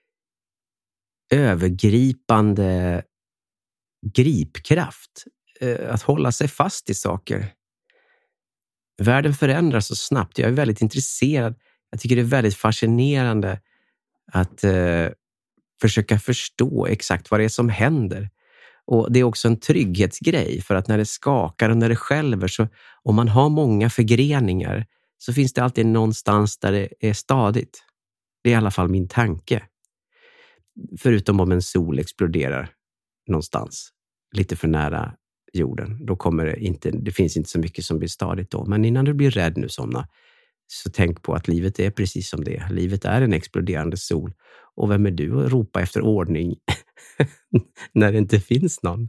övergripande gripkraft. Att hålla sig fast i saker. Världen förändras så snabbt. Jag är väldigt intresserad. Jag tycker det är väldigt fascinerande att försöka förstå exakt vad det är som händer. Och det är också en trygghetsgrej för att när det skakar och när det skälver så om man har många förgreningar så finns det alltid någonstans där det är stadigt. Det är i alla fall min tanke. Förutom om en sol exploderar någonstans lite för nära jorden. Då kommer det finns inte så mycket som blir stadigt då. Men innan du blir rädd nu somna så tänk på att livet är precis som det är. Livet är en exploderande sol. Och vem är du att ropa efter ordning när det inte finns någon?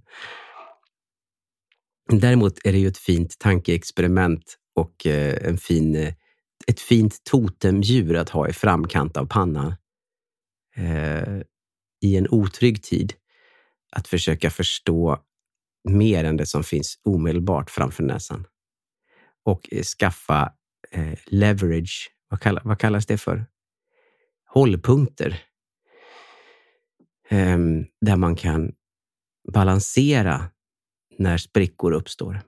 Däremot är det ju ett fint tankeexperiment och ett fint totemdjur att ha i framkant av pannan. I en otrygg tid att försöka förstå mer än det som finns omedelbart framför näsan. Och skaffa leverage, vad kallas det för? Hållpunkter. Där man kan balansera när sprickor uppstår.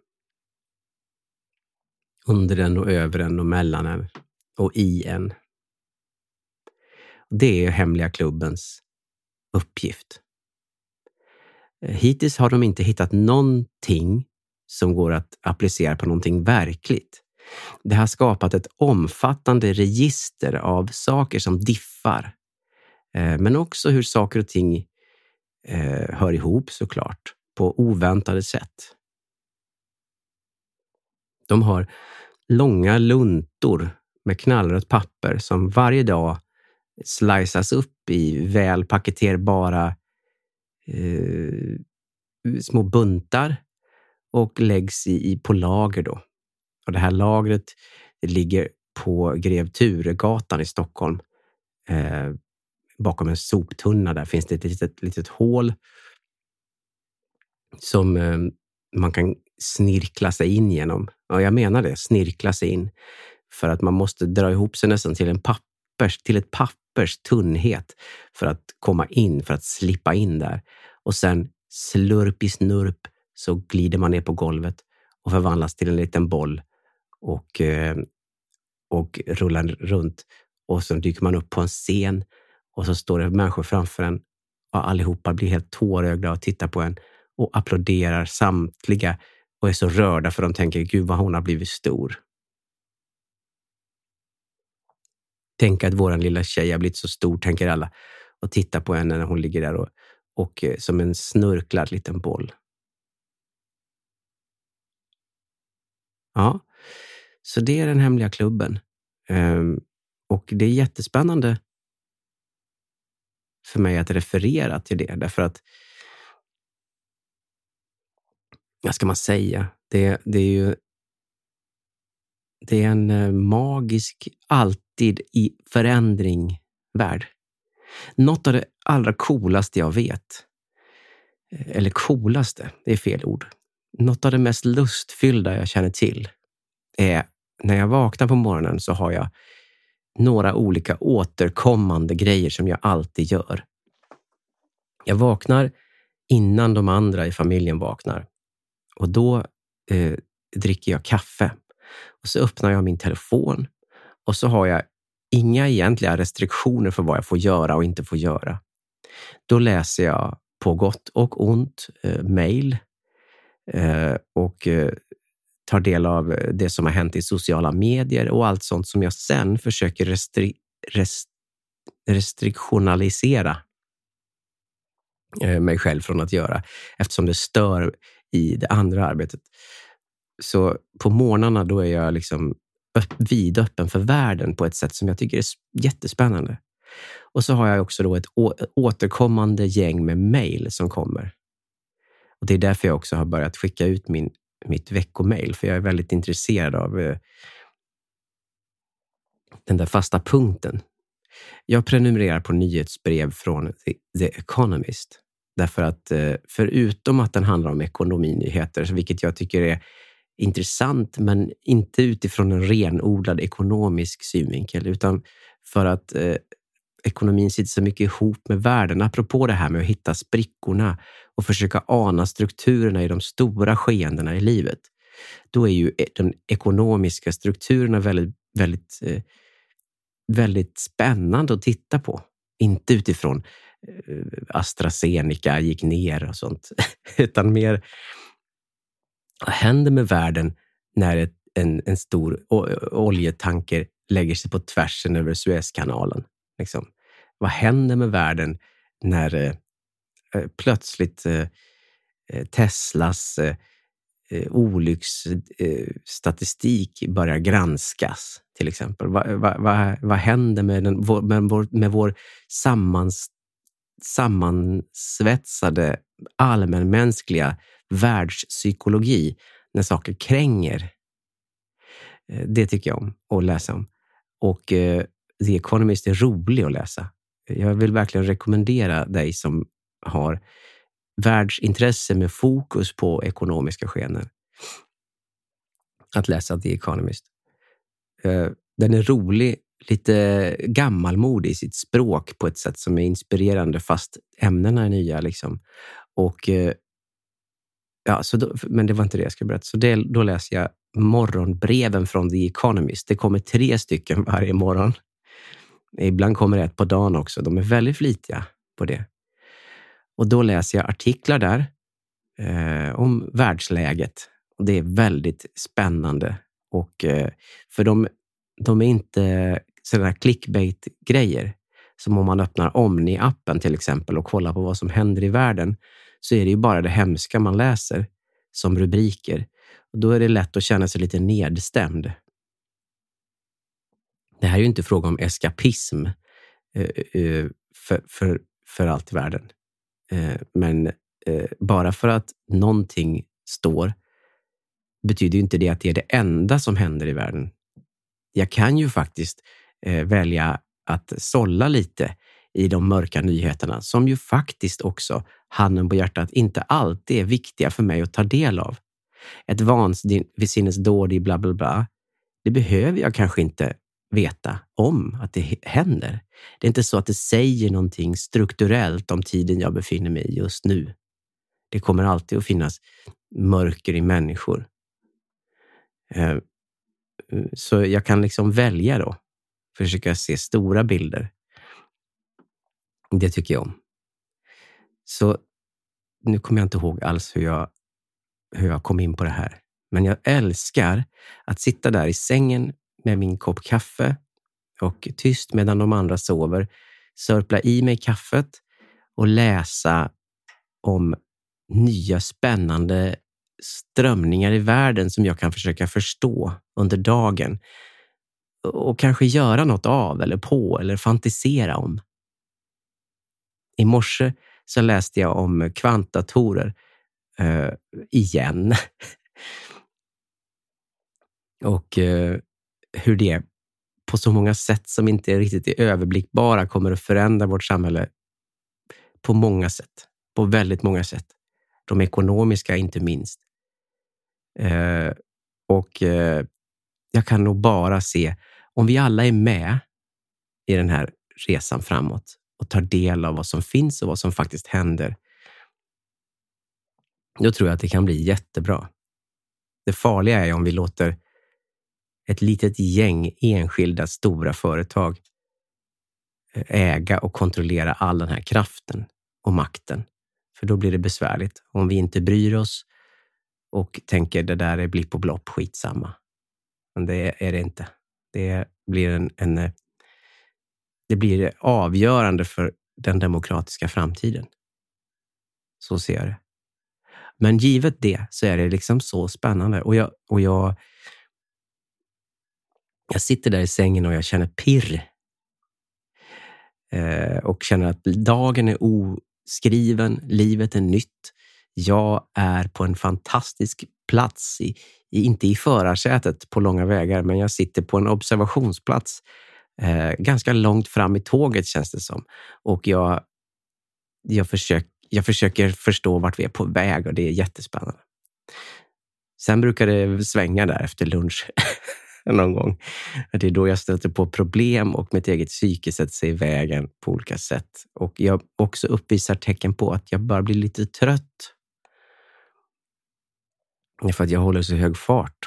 Under en och över en och mellan en och i en. Det är Hemliga klubbens uppgift. Hittills har de inte hittat någonting som går att applicera på någonting verkligt. Det har skapat ett omfattande register av saker som diffar. Men också hur saker och ting hör ihop såklart. på oväntade sätt. De har långa luntor med knallrött papper som varje dag sliceas upp i väl paketerbara små buntar och läggs på lager då. Och det här lagret ligger på Grev Turegatan i Stockholm. Bakom en soptunna där finns det ett litet hål som man kan snirkla sig in genom. Ja, jag menar det, snirkla sig in. För att man måste dra ihop sig nästan till ett pappers tunnhet för att komma in, för att slippa in där. Och sen slurp i snurp så glider man ner på golvet och förvandlas till en liten boll och rullar runt. Och så dyker man upp på en scen och så står det människor framför en och allihopa blir helt tårögda och tittar på en och applåderar samtliga och är så rörda för de tänker, gud vad hon har blivit stor. Tänk att våran lilla tjej har blivit så stor, tänker alla. Och tittar på henne när hon ligger där och som en snurklad liten boll. Ja, så det är den hemliga klubben. Och det är jättespännande för mig att referera till det. Därför att, vad ska man säga? Det är en magisk, alltid i förändring värld. Något av det allra coolaste jag vet, eller coolaste, det är fel ord. Något av det mest lustfyllda jag känner till är när jag vaknar på morgonen så har jag några olika återkommande grejer som jag alltid gör. Jag vaknar innan de andra i familjen vaknar. Och då dricker jag kaffe. Och så öppnar jag min telefon. Och så har jag inga egentliga restriktioner för vad jag får göra och inte får göra. Då läser jag på gott och ont mejl. Och tar del av det som har hänt i sociala medier. Och allt sånt som jag sen försöker restriktionalisera mig själv från att göra. Eftersom det stör i det andra arbetet. Så på morgnarna då är jag liksom vidöppen för världen på ett sätt som jag tycker är jättespännande. Och så har jag också då ett återkommande gäng med mejl som kommer. Och det är därför jag också har börjat skicka ut mitt veckomail. För jag är väldigt intresserad av den där fasta punkten. Jag prenumererar på nyhetsbrev från The Economist. Därför att förutom att den handlar om ekonominyheter, vilket jag tycker är intressant, men inte utifrån en renodlad ekonomisk synvinkel, utan för att ekonomin sitter så mycket ihop med världen. Apropå det här med att hitta sprickorna och försöka ana strukturerna i de stora skeendena i livet. Då är ju de ekonomiska strukturerna väldigt, väldigt, väldigt spännande att titta på. Inte utifrån AstraZeneca gick ner och sånt. Utan mer, vad händer med världen när en stor oljetanker lägger sig på tvärsen över Suezkanalen? Liksom. Vad händer med världen när plötsligt Teslas olycksstatistik börjar granskas, till exempel? Vad händer med vår sammansvetsade allmänmänskliga världspsykologi när saker kränger? Det tycker jag om att läsa om. Och The Economist är rolig att läsa. Jag vill verkligen rekommendera dig som har världsintresse med fokus på ekonomiska skeenden att läsa The Economist. Den är rolig, lite gammalmodig i sitt språk på ett sätt som är inspirerande, fast ämnena är nya liksom. Och ja, så då, men det var inte det jag skulle berätta. Så då läser jag morgonbreven från The Economist. Det kommer 3 stycken varje morgon. Ibland kommer det 1 på dagen också. De är väldigt flitiga på det. Och då läser jag artiklar där om världsläget. Och det är väldigt spännande. Och för de är inte sådana clickbait-grejer. Som om man öppnar Omni-appen till exempel och kollar på vad som händer i världen. så är det ju bara det hemska man läser som rubriker. Och då är det lätt att känna sig lite nedstämd. Det här är ju inte fråga om eskapism för allt i världen. Men bara för att någonting står betyder ju inte det att det är det enda som händer i världen. Jag kan ju faktiskt välja att sålla lite i de mörka nyheterna som ju faktiskt också, handen på hjärtat, inte alltid är viktiga för mig att ta del av. Ett vansinnesdåd i bla bla bla, det behöver jag kanske inte veta om att det händer. Det är inte så att det säger någonting strukturellt om tiden jag befinner mig i just nu. Det kommer alltid att finnas mörker i människor. Så jag kan liksom välja då. Försöka se stora bilder. Det tycker jag om. Så nu kommer jag inte ihåg alls hur jag kom in på det här. Men jag älskar att sitta där i sängen med min kopp kaffe och tyst medan de andra sover. Sörpla i mig kaffet och läsa om nya spännande strömningar i världen som jag kan försöka förstå under dagen. Och kanske göra något av eller på eller fantisera om. I morse så läste jag om kvantdatorer igen. Och hur det på så många sätt som inte är riktigt överblickbara kommer att förändra vårt samhälle på många sätt. På väldigt många sätt. De ekonomiska inte minst. Jag kan nog bara se, om vi alla är med i den här resan framåt och tar del av vad som finns och vad som faktiskt händer, då tror jag att det kan bli jättebra. Det farliga är om vi låter ett litet gäng enskilda stora företag äga och kontrollera all den här kraften och makten. För då blir det besvärligt om vi inte bryr oss och tänker det där är blipp och blopp, skitsamma. Men det är det inte. Det blir det blir avgörande för den demokratiska framtiden. Så ser jag det. Men givet det så är det liksom så spännande. Och jag sitter där i sängen och jag känner pirr. Och känner att dagen är oskriven, livet är nytt. Jag är på en fantastisk plats, inte i förarsätet på långa vägar, men jag sitter på en observationsplats ganska långt fram i tåget känns det som. Och jag försöker förstå vart vi är på väg och det är jättespännande. Sen brukar det svänga där efter lunch någon gång. Det är då jag stöter på problem och mitt eget psyke sätter sig i vägen på olika sätt. Och jag också uppvisar tecken på att jag bara blir lite trött. För att jag håller så hög fart.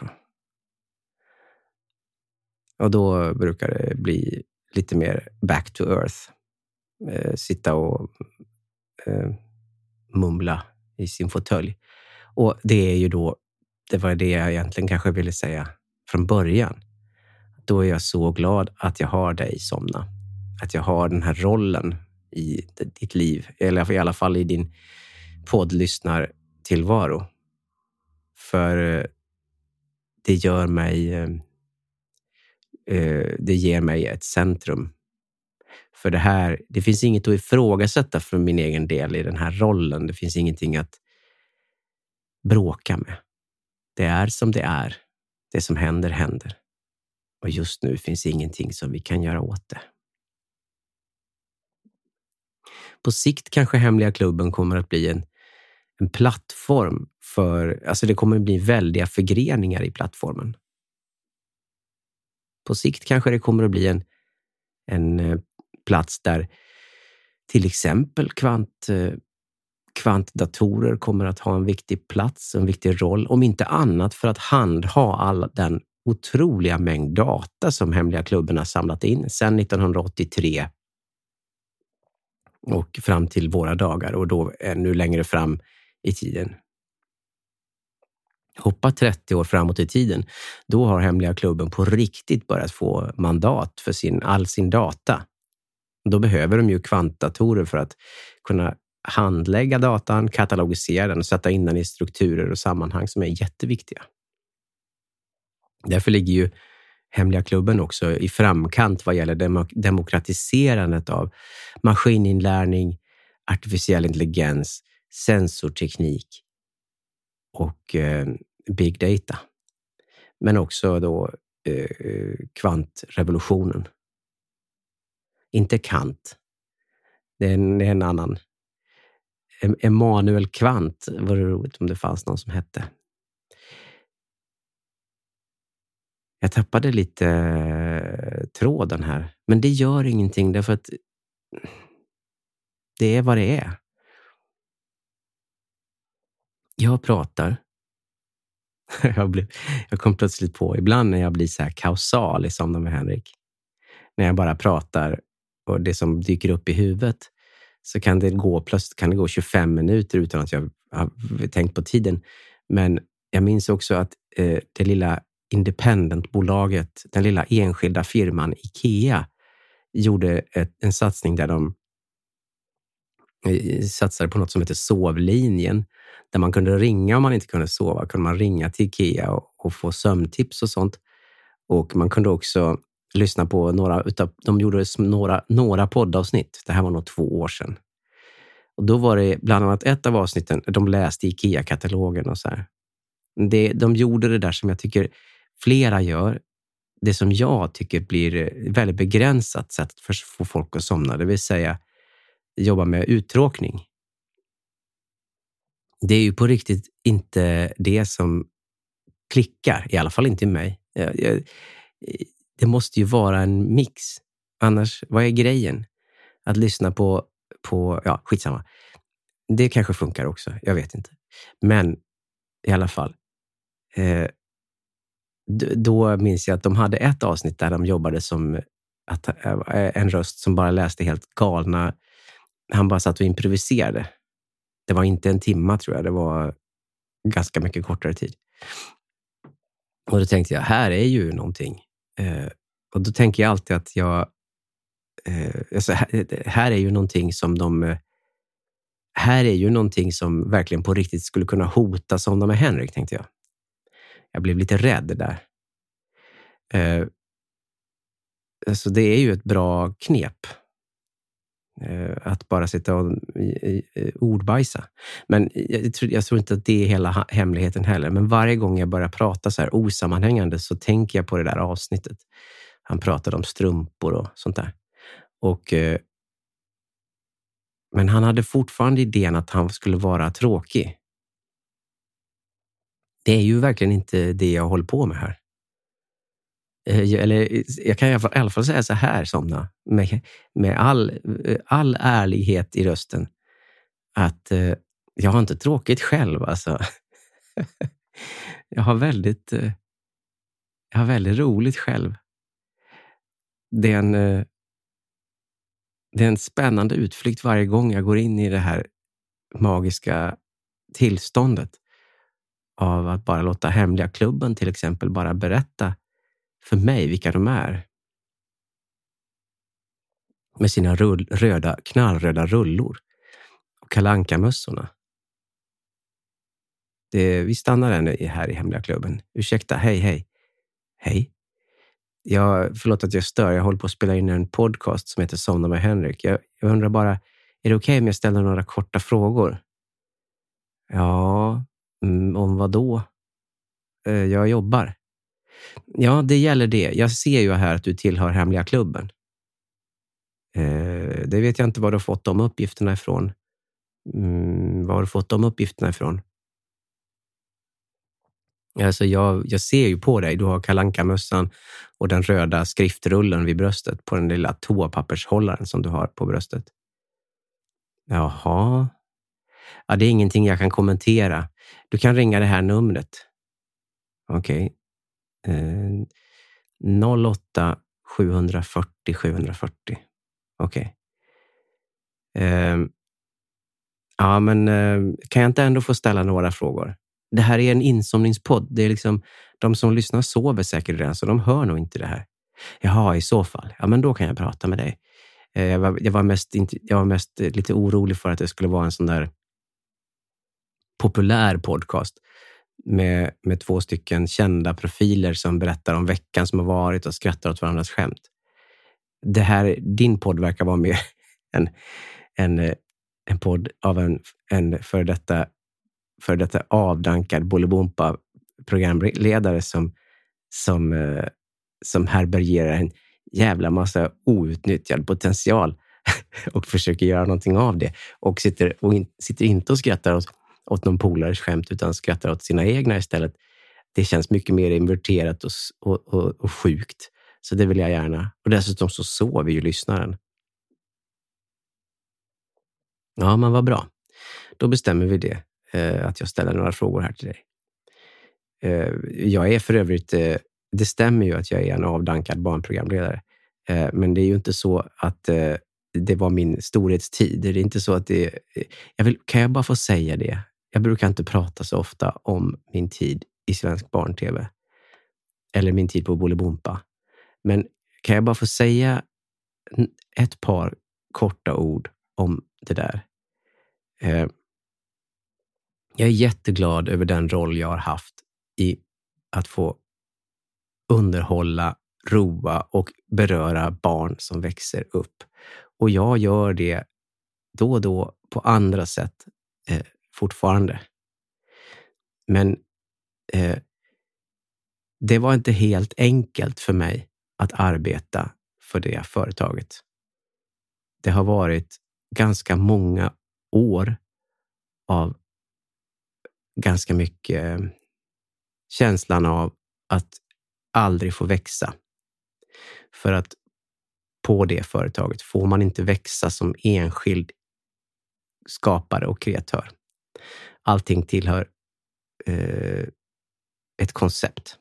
Och då brukar det bli lite mer back to earth. Sitta och mumla i sin fåtölj. Och det är ju då, det var det jag egentligen kanske ville säga från början. Då är jag så glad att jag har dig, Somna. Att jag har den här rollen i ditt liv. Eller i alla fall i din poddlyssnartillvaro. För det ger mig ett centrum. För det här, det finns inget att ifrågasätta för min egen del i den här rollen. Det finns ingenting att bråka med. Det är som det är. Det som händer, händer. Och just nu finns ingenting som vi kan göra åt det. På sikt kanske Hemliga klubben kommer att bli en plattform för, alltså det kommer att bli väldiga förgreningar i plattformen. På sikt kanske det kommer att bli en plats där till exempel kvantdatorer kommer att ha en viktig plats, en viktig roll, om inte annat för att handha all den otroliga mängd data som Hemliga klubben har samlat in sedan 1983 och fram till våra dagar och då ännu längre fram i tiden. Hoppa 30 år framåt i tiden, då har Hemliga klubben på riktigt börjat få mandat för all sin data. Då behöver de ju kvantdatorer för att kunna handlägga datan, katalogisera den och sätta in den i strukturer och sammanhang som är jätteviktiga. Därför ligger ju Hemliga klubben också i framkant vad gäller demokratiserandet av maskininlärning, artificiell intelligens, sensorteknik och big data. Men också då kvantrevolutionen. Inte Kant. Det är en annan. Emanuel Kant, var det roligt om det fanns någon som hette. Jag tappade lite tråden här. Men det gör ingenting därför att det är vad det är. Jag pratar. Jag kom plötsligt på, ibland när jag blir så här kausal i Somna med Henrik. När jag bara pratar och det som dyker upp i huvudet, så kan det gå 25 minuter utan att jag har tänkt på tiden. Men jag minns också att det lilla independent-bolaget, den lilla enskilda firman IKEA, gjorde en satsning där de satsade på något som heter sovlinjen. Där man kunde ringa om man inte kunde sova. Kunde man ringa till IKEA och få sömntips och sånt. Och man kunde också lyssna på de gjorde några poddavsnitt. Det här var nog 2 år sedan. Och då var det bland annat ett av avsnitten, de läste IKEA-katalogen och så här. De gjorde det där som jag tycker flera gör. Det som jag tycker blir väldigt begränsat sätt för att få folk att somna. Det vill säga jobba med uttråkning. Det är ju på riktigt inte det som klickar. I alla fall inte i mig. Det måste ju vara en mix. Annars, vad är grejen? Att lyssna på ja, skitsamma. Det kanske funkar också. Jag vet inte. Men i alla fall. Då minns jag att de hade ett avsnitt där de jobbade som en röst som bara läste helt galna. Han bara satt och improviserade. Det var inte en timma tror jag. Det var ganska mycket kortare tid. Och då tänkte jag, här är ju någonting. Och då tänker jag alltid att här är ju någonting som här är ju någonting som verkligen på riktigt skulle kunna hota Somna med Henrik, tänkte jag. Jag blev lite rädd där. Så det är ju ett bra knep. Att bara sitta och ordbajsa. Men jag tror inte att det är hela hemligheten heller. Men varje gång jag börjar prata så här osammanhängande så tänker jag på det där avsnittet. Han pratade om strumpor och sånt där. Men han hade fortfarande idén att han skulle vara tråkig. Det är ju verkligen inte det jag håller på med här. Eller jag kan i alla fall säga så här, Somna, med all ärlighet i rösten, att jag har inte tråkigt själv. Alltså. Jag har väldigt roligt själv. Det är en spännande utflykt varje gång jag går in i det här magiska tillståndet av att bara låta Hemliga klubben till exempel bara berätta för mig vilka de är. Med sina knallröda rullor och Kalle Anka-mössorna. Vi stannar här i Hemliga klubben. Ursäkta, hej. Förlåt att jag stör. Jag håller på att spela in en podcast som heter Somna med Henrik. Jag undrar bara, är det okej om jag ställer några korta frågor? Ja, om vad då? Jag jobbar. Ja, det gäller det. Jag ser ju här att du tillhör Hemliga klubben. Det vet jag inte var du har fått de uppgifterna ifrån. Var har du fått de uppgifterna ifrån? Alltså jag ser ju på dig. Du har Kalle Anka-mössan och den röda skriftrullen vid bröstet på den lilla toapappershållaren som du har på bröstet. Jaha. Ja, det är ingenting jag kan kommentera. Du kan ringa det här numret. Okej. 08 740 740. Okej. Ja, men kan jag inte ändå få ställa några frågor? Det här är en insomningspodd. Det är liksom, de som lyssnar sover säkert redan, så de hör nog inte det här. Jaha, i så fall. Ja, men då kan jag prata med dig. Jag var mest lite orolig för att det skulle vara en sån där populär podcast med 2 stycken kända profiler som berättar om veckan som har varit och skrattar åt varandras skämt. Din podd verkar vara mer en podd av en för detta avdankad Bolibompa programledare som härbärgerar en jävla massa outnyttjad potential och försöker göra någonting av det. Och sitter inte och skrattar åt någon polares skämt utan skrattar åt sina egna istället. Det känns mycket mer inverterat och sjukt. Så det vill jag gärna. Och dessutom så sover ju lyssnaren. Ja, men vad bra. Då bestämmer vi det. Att jag ställer några frågor här till dig. Jag är för övrigt... Det stämmer ju att jag är en avdankad barnprogramledare. Men det är ju inte så att det var min storhetstid. Det är inte så att det... Kan jag bara få säga det? Jag brukar inte prata så ofta om min tid i svensk barn-tv. Eller min tid på Bolibompa. Men kan jag bara få säga ett par korta ord om det där? Jag är jätteglad över den roll jag har haft i att få underhålla, roa och beröra barn som växer upp. Och jag gör det då och då på andra sätt fortfarande. Men det var inte helt enkelt för mig att arbeta för det företaget. Det har varit ganska många år av ganska mycket känslan av att aldrig få växa. För att på det företaget får man inte växa som enskild skapare och kreatör. Allting tillhör ett koncept.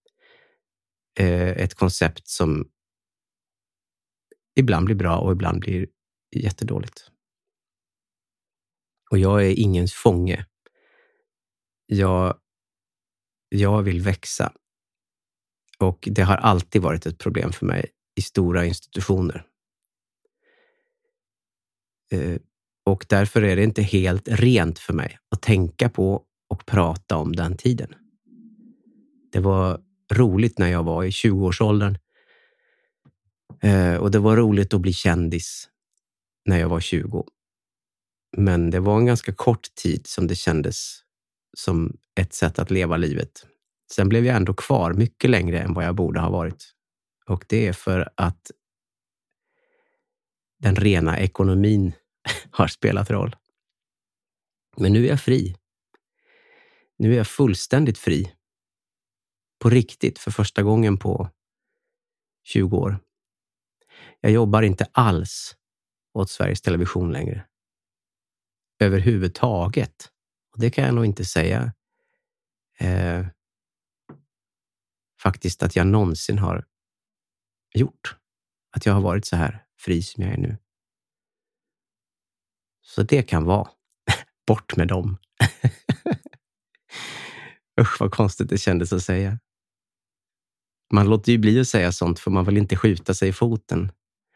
Ett koncept som ibland blir bra och ibland blir jättedåligt. Och jag är ingens fånge. Jag vill växa. Och det har alltid varit ett problem för mig i stora institutioner. Och därför är det inte helt rent för mig att tänka på och prata om den tiden. Det var roligt när jag var i 20-årsåldern. Och det var roligt att bli kändis när jag var 20. Men det var en ganska kort tid som det kändes som ett sätt att leva livet. Sen blev jag ändå kvar mycket längre än vad jag borde ha varit. Och det är för att den rena ekonomin har spelat roll. Men nu är jag fri. Nu är jag fullständigt fri. På riktigt, för första gången på 20 år. Jag jobbar inte alls åt Sveriges Television längre. Överhuvudtaget. Och det kan jag nog inte säga faktiskt att jag någonsin har gjort. Att jag har varit så här fri som jag är nu. Så det kan vara. Bort med dem. Usch, vad konstigt det kändes att säga. Man låter ju bli att säga sånt för man vill inte skjuta sig i foten.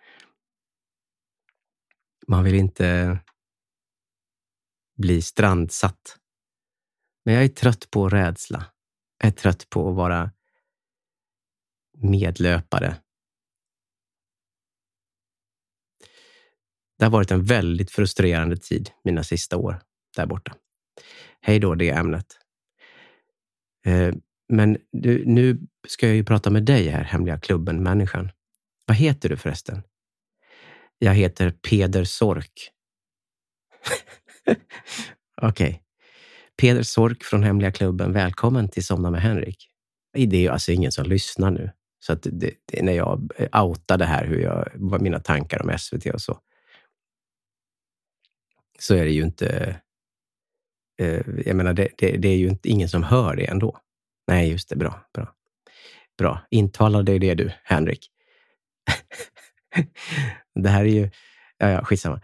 Man vill inte bli strandsatt. Men jag är trött på rädsla. Jag är trött på att vara medlöpare. Det har varit en väldigt frustrerande tid mina sista år där borta. Hej då, det ämnet. Men nu ska jag ju prata med dig här, hemliga klubben-människan. Vad heter du förresten? Jag heter Peder Sork. Okej. Peder Sork från Hemliga klubben. Välkommen till Somna med Henrik. Det är ju alltså ingen som lyssnar nu. Så att det när jag outade här vad mina tankar om SVT och så är det ju inte... jag menar, det är ju inte ingen som hör det ändå. Nej, just det. Bra. Intala dig det du, Henrik. Det här är ju... Ja, skitsamma.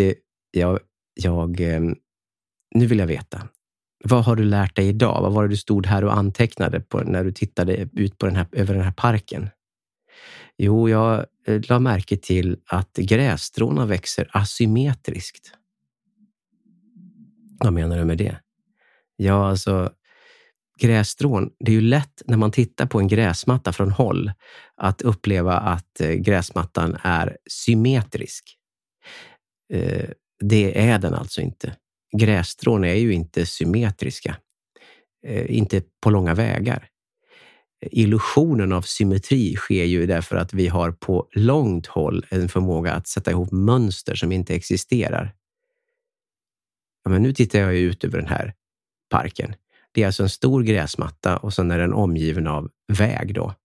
Nu vill jag veta. Vad har du lärt dig idag? Vad var det du stod här och antecknade på när du tittade ut på över den här parken? Jo, jag la märke till att grässtråna växer asymmetriskt. Vad menar du med det? Ja, alltså grässtrån, det är ju lätt när man tittar på en gräsmatta från håll att uppleva att gräsmattan är symmetrisk. Det är den alltså inte. Grässtrån är ju inte symmetriska. Inte på långa vägar. Illusionen av symmetri sker ju därför att vi har på långt håll en förmåga att sätta ihop mönster som inte existerar. Ja, men nu tittar jag ut över den här parken. Det är alltså en stor gräsmatta och sen är den omgiven av väg då.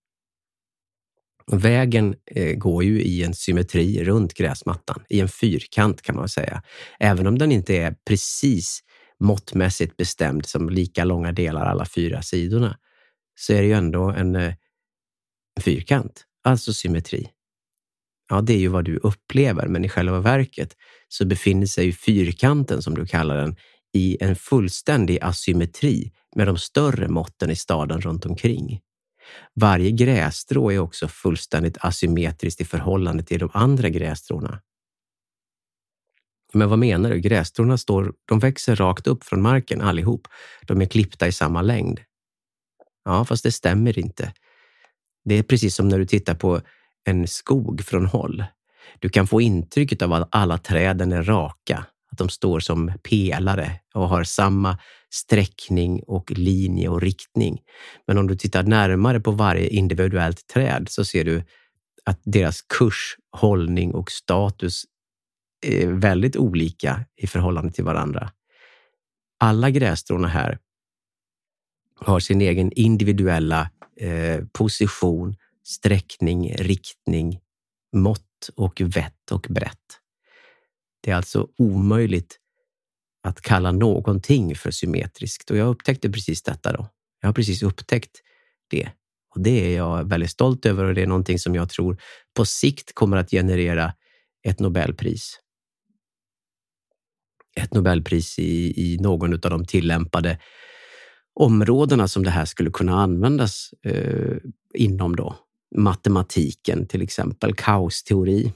Vägen går ju i en symmetri runt gräsmattan, i en fyrkant kan man säga. Även om den inte är precis måttmässigt bestämd som lika långa delar alla 4 sidorna, så är det ju ändå en fyrkant, alltså symmetri. Ja, det är ju vad du upplever, men i själva verket så befinner sig ju fyrkanten, som du kallar den, i en fullständig asymmetri med de större måtten i staden runt omkring. Varje grässtrå är också fullständigt asymmetriskt i förhållande till de andra grässtråna. Men vad menar du? Grässtråna de växer rakt upp från marken allihop. De är klippta i samma längd. Ja, fast det stämmer inte. Det är precis som när du tittar på en skog från håll. Du kan få intrycket av att alla träden är raka. Att de står som pelare och har samma sträckning och linje och riktning. Men om du tittar närmare på varje individuellt träd så ser du att deras kurs, hållning och status är väldigt olika i förhållande till varandra. Alla grässtråna här har sin egen individuella position, sträckning, riktning, mått och vett och brett. Det är alltså omöjligt att kalla någonting för symmetriskt. Och jag upptäckte precis detta då. Jag har precis upptäckt det. Och det är jag väldigt stolt över och det är någonting som jag tror på sikt kommer att generera ett Nobelpris. Ett Nobelpris i någon av de tillämpade områdena som det här skulle kunna användas inom då. Matematiken till exempel, kaosteori,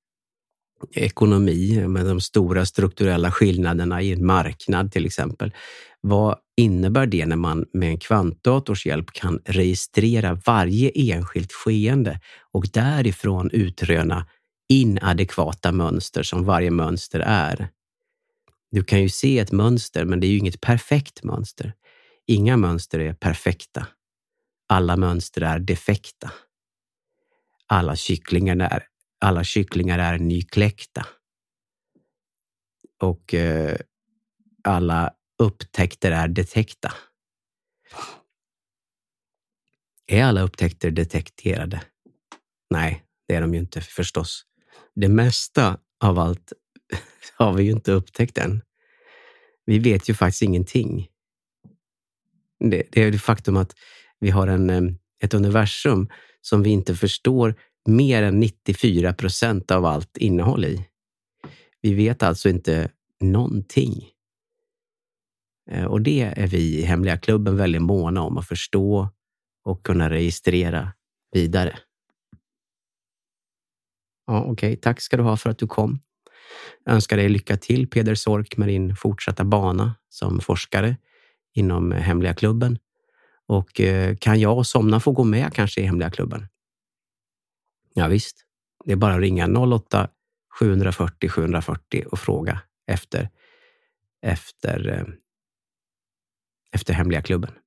ekonomi med de stora strukturella skillnaderna i en marknad till exempel. Vad innebär det när man med en kvantdators hjälp kan registrera varje enskilt skeende och därifrån utröna inadekvata mönster som varje mönster är? Du kan ju se ett mönster, men det är ju inget perfekt mönster. Inga mönster är perfekta. Alla mönster är defekta. Alla kycklingar är nykläckta. Och alla upptäckter är detekta. Är alla upptäckter detekterade? Nej, det är de ju inte förstås. Det mesta av allt har vi ju inte upptäckt än. Vi vet ju faktiskt ingenting. Det är det faktum att vi har ett universum som vi inte förstår mer än 94% av allt innehåll i. Vi vet alltså inte någonting. Och det är vi i Hemliga klubben väldigt måna om att förstå och kunna registrera vidare. Ja, okej. Tack ska du ha för att du kom. Jag önskar dig lycka till, Peder Sork, med din fortsatta bana som forskare inom Hemliga klubben. Och kan jag och Somna få gå med kanske i Hemliga klubben? Ja visst, det är bara att ringa 08 740 740 och fråga efter Hemliga klubben.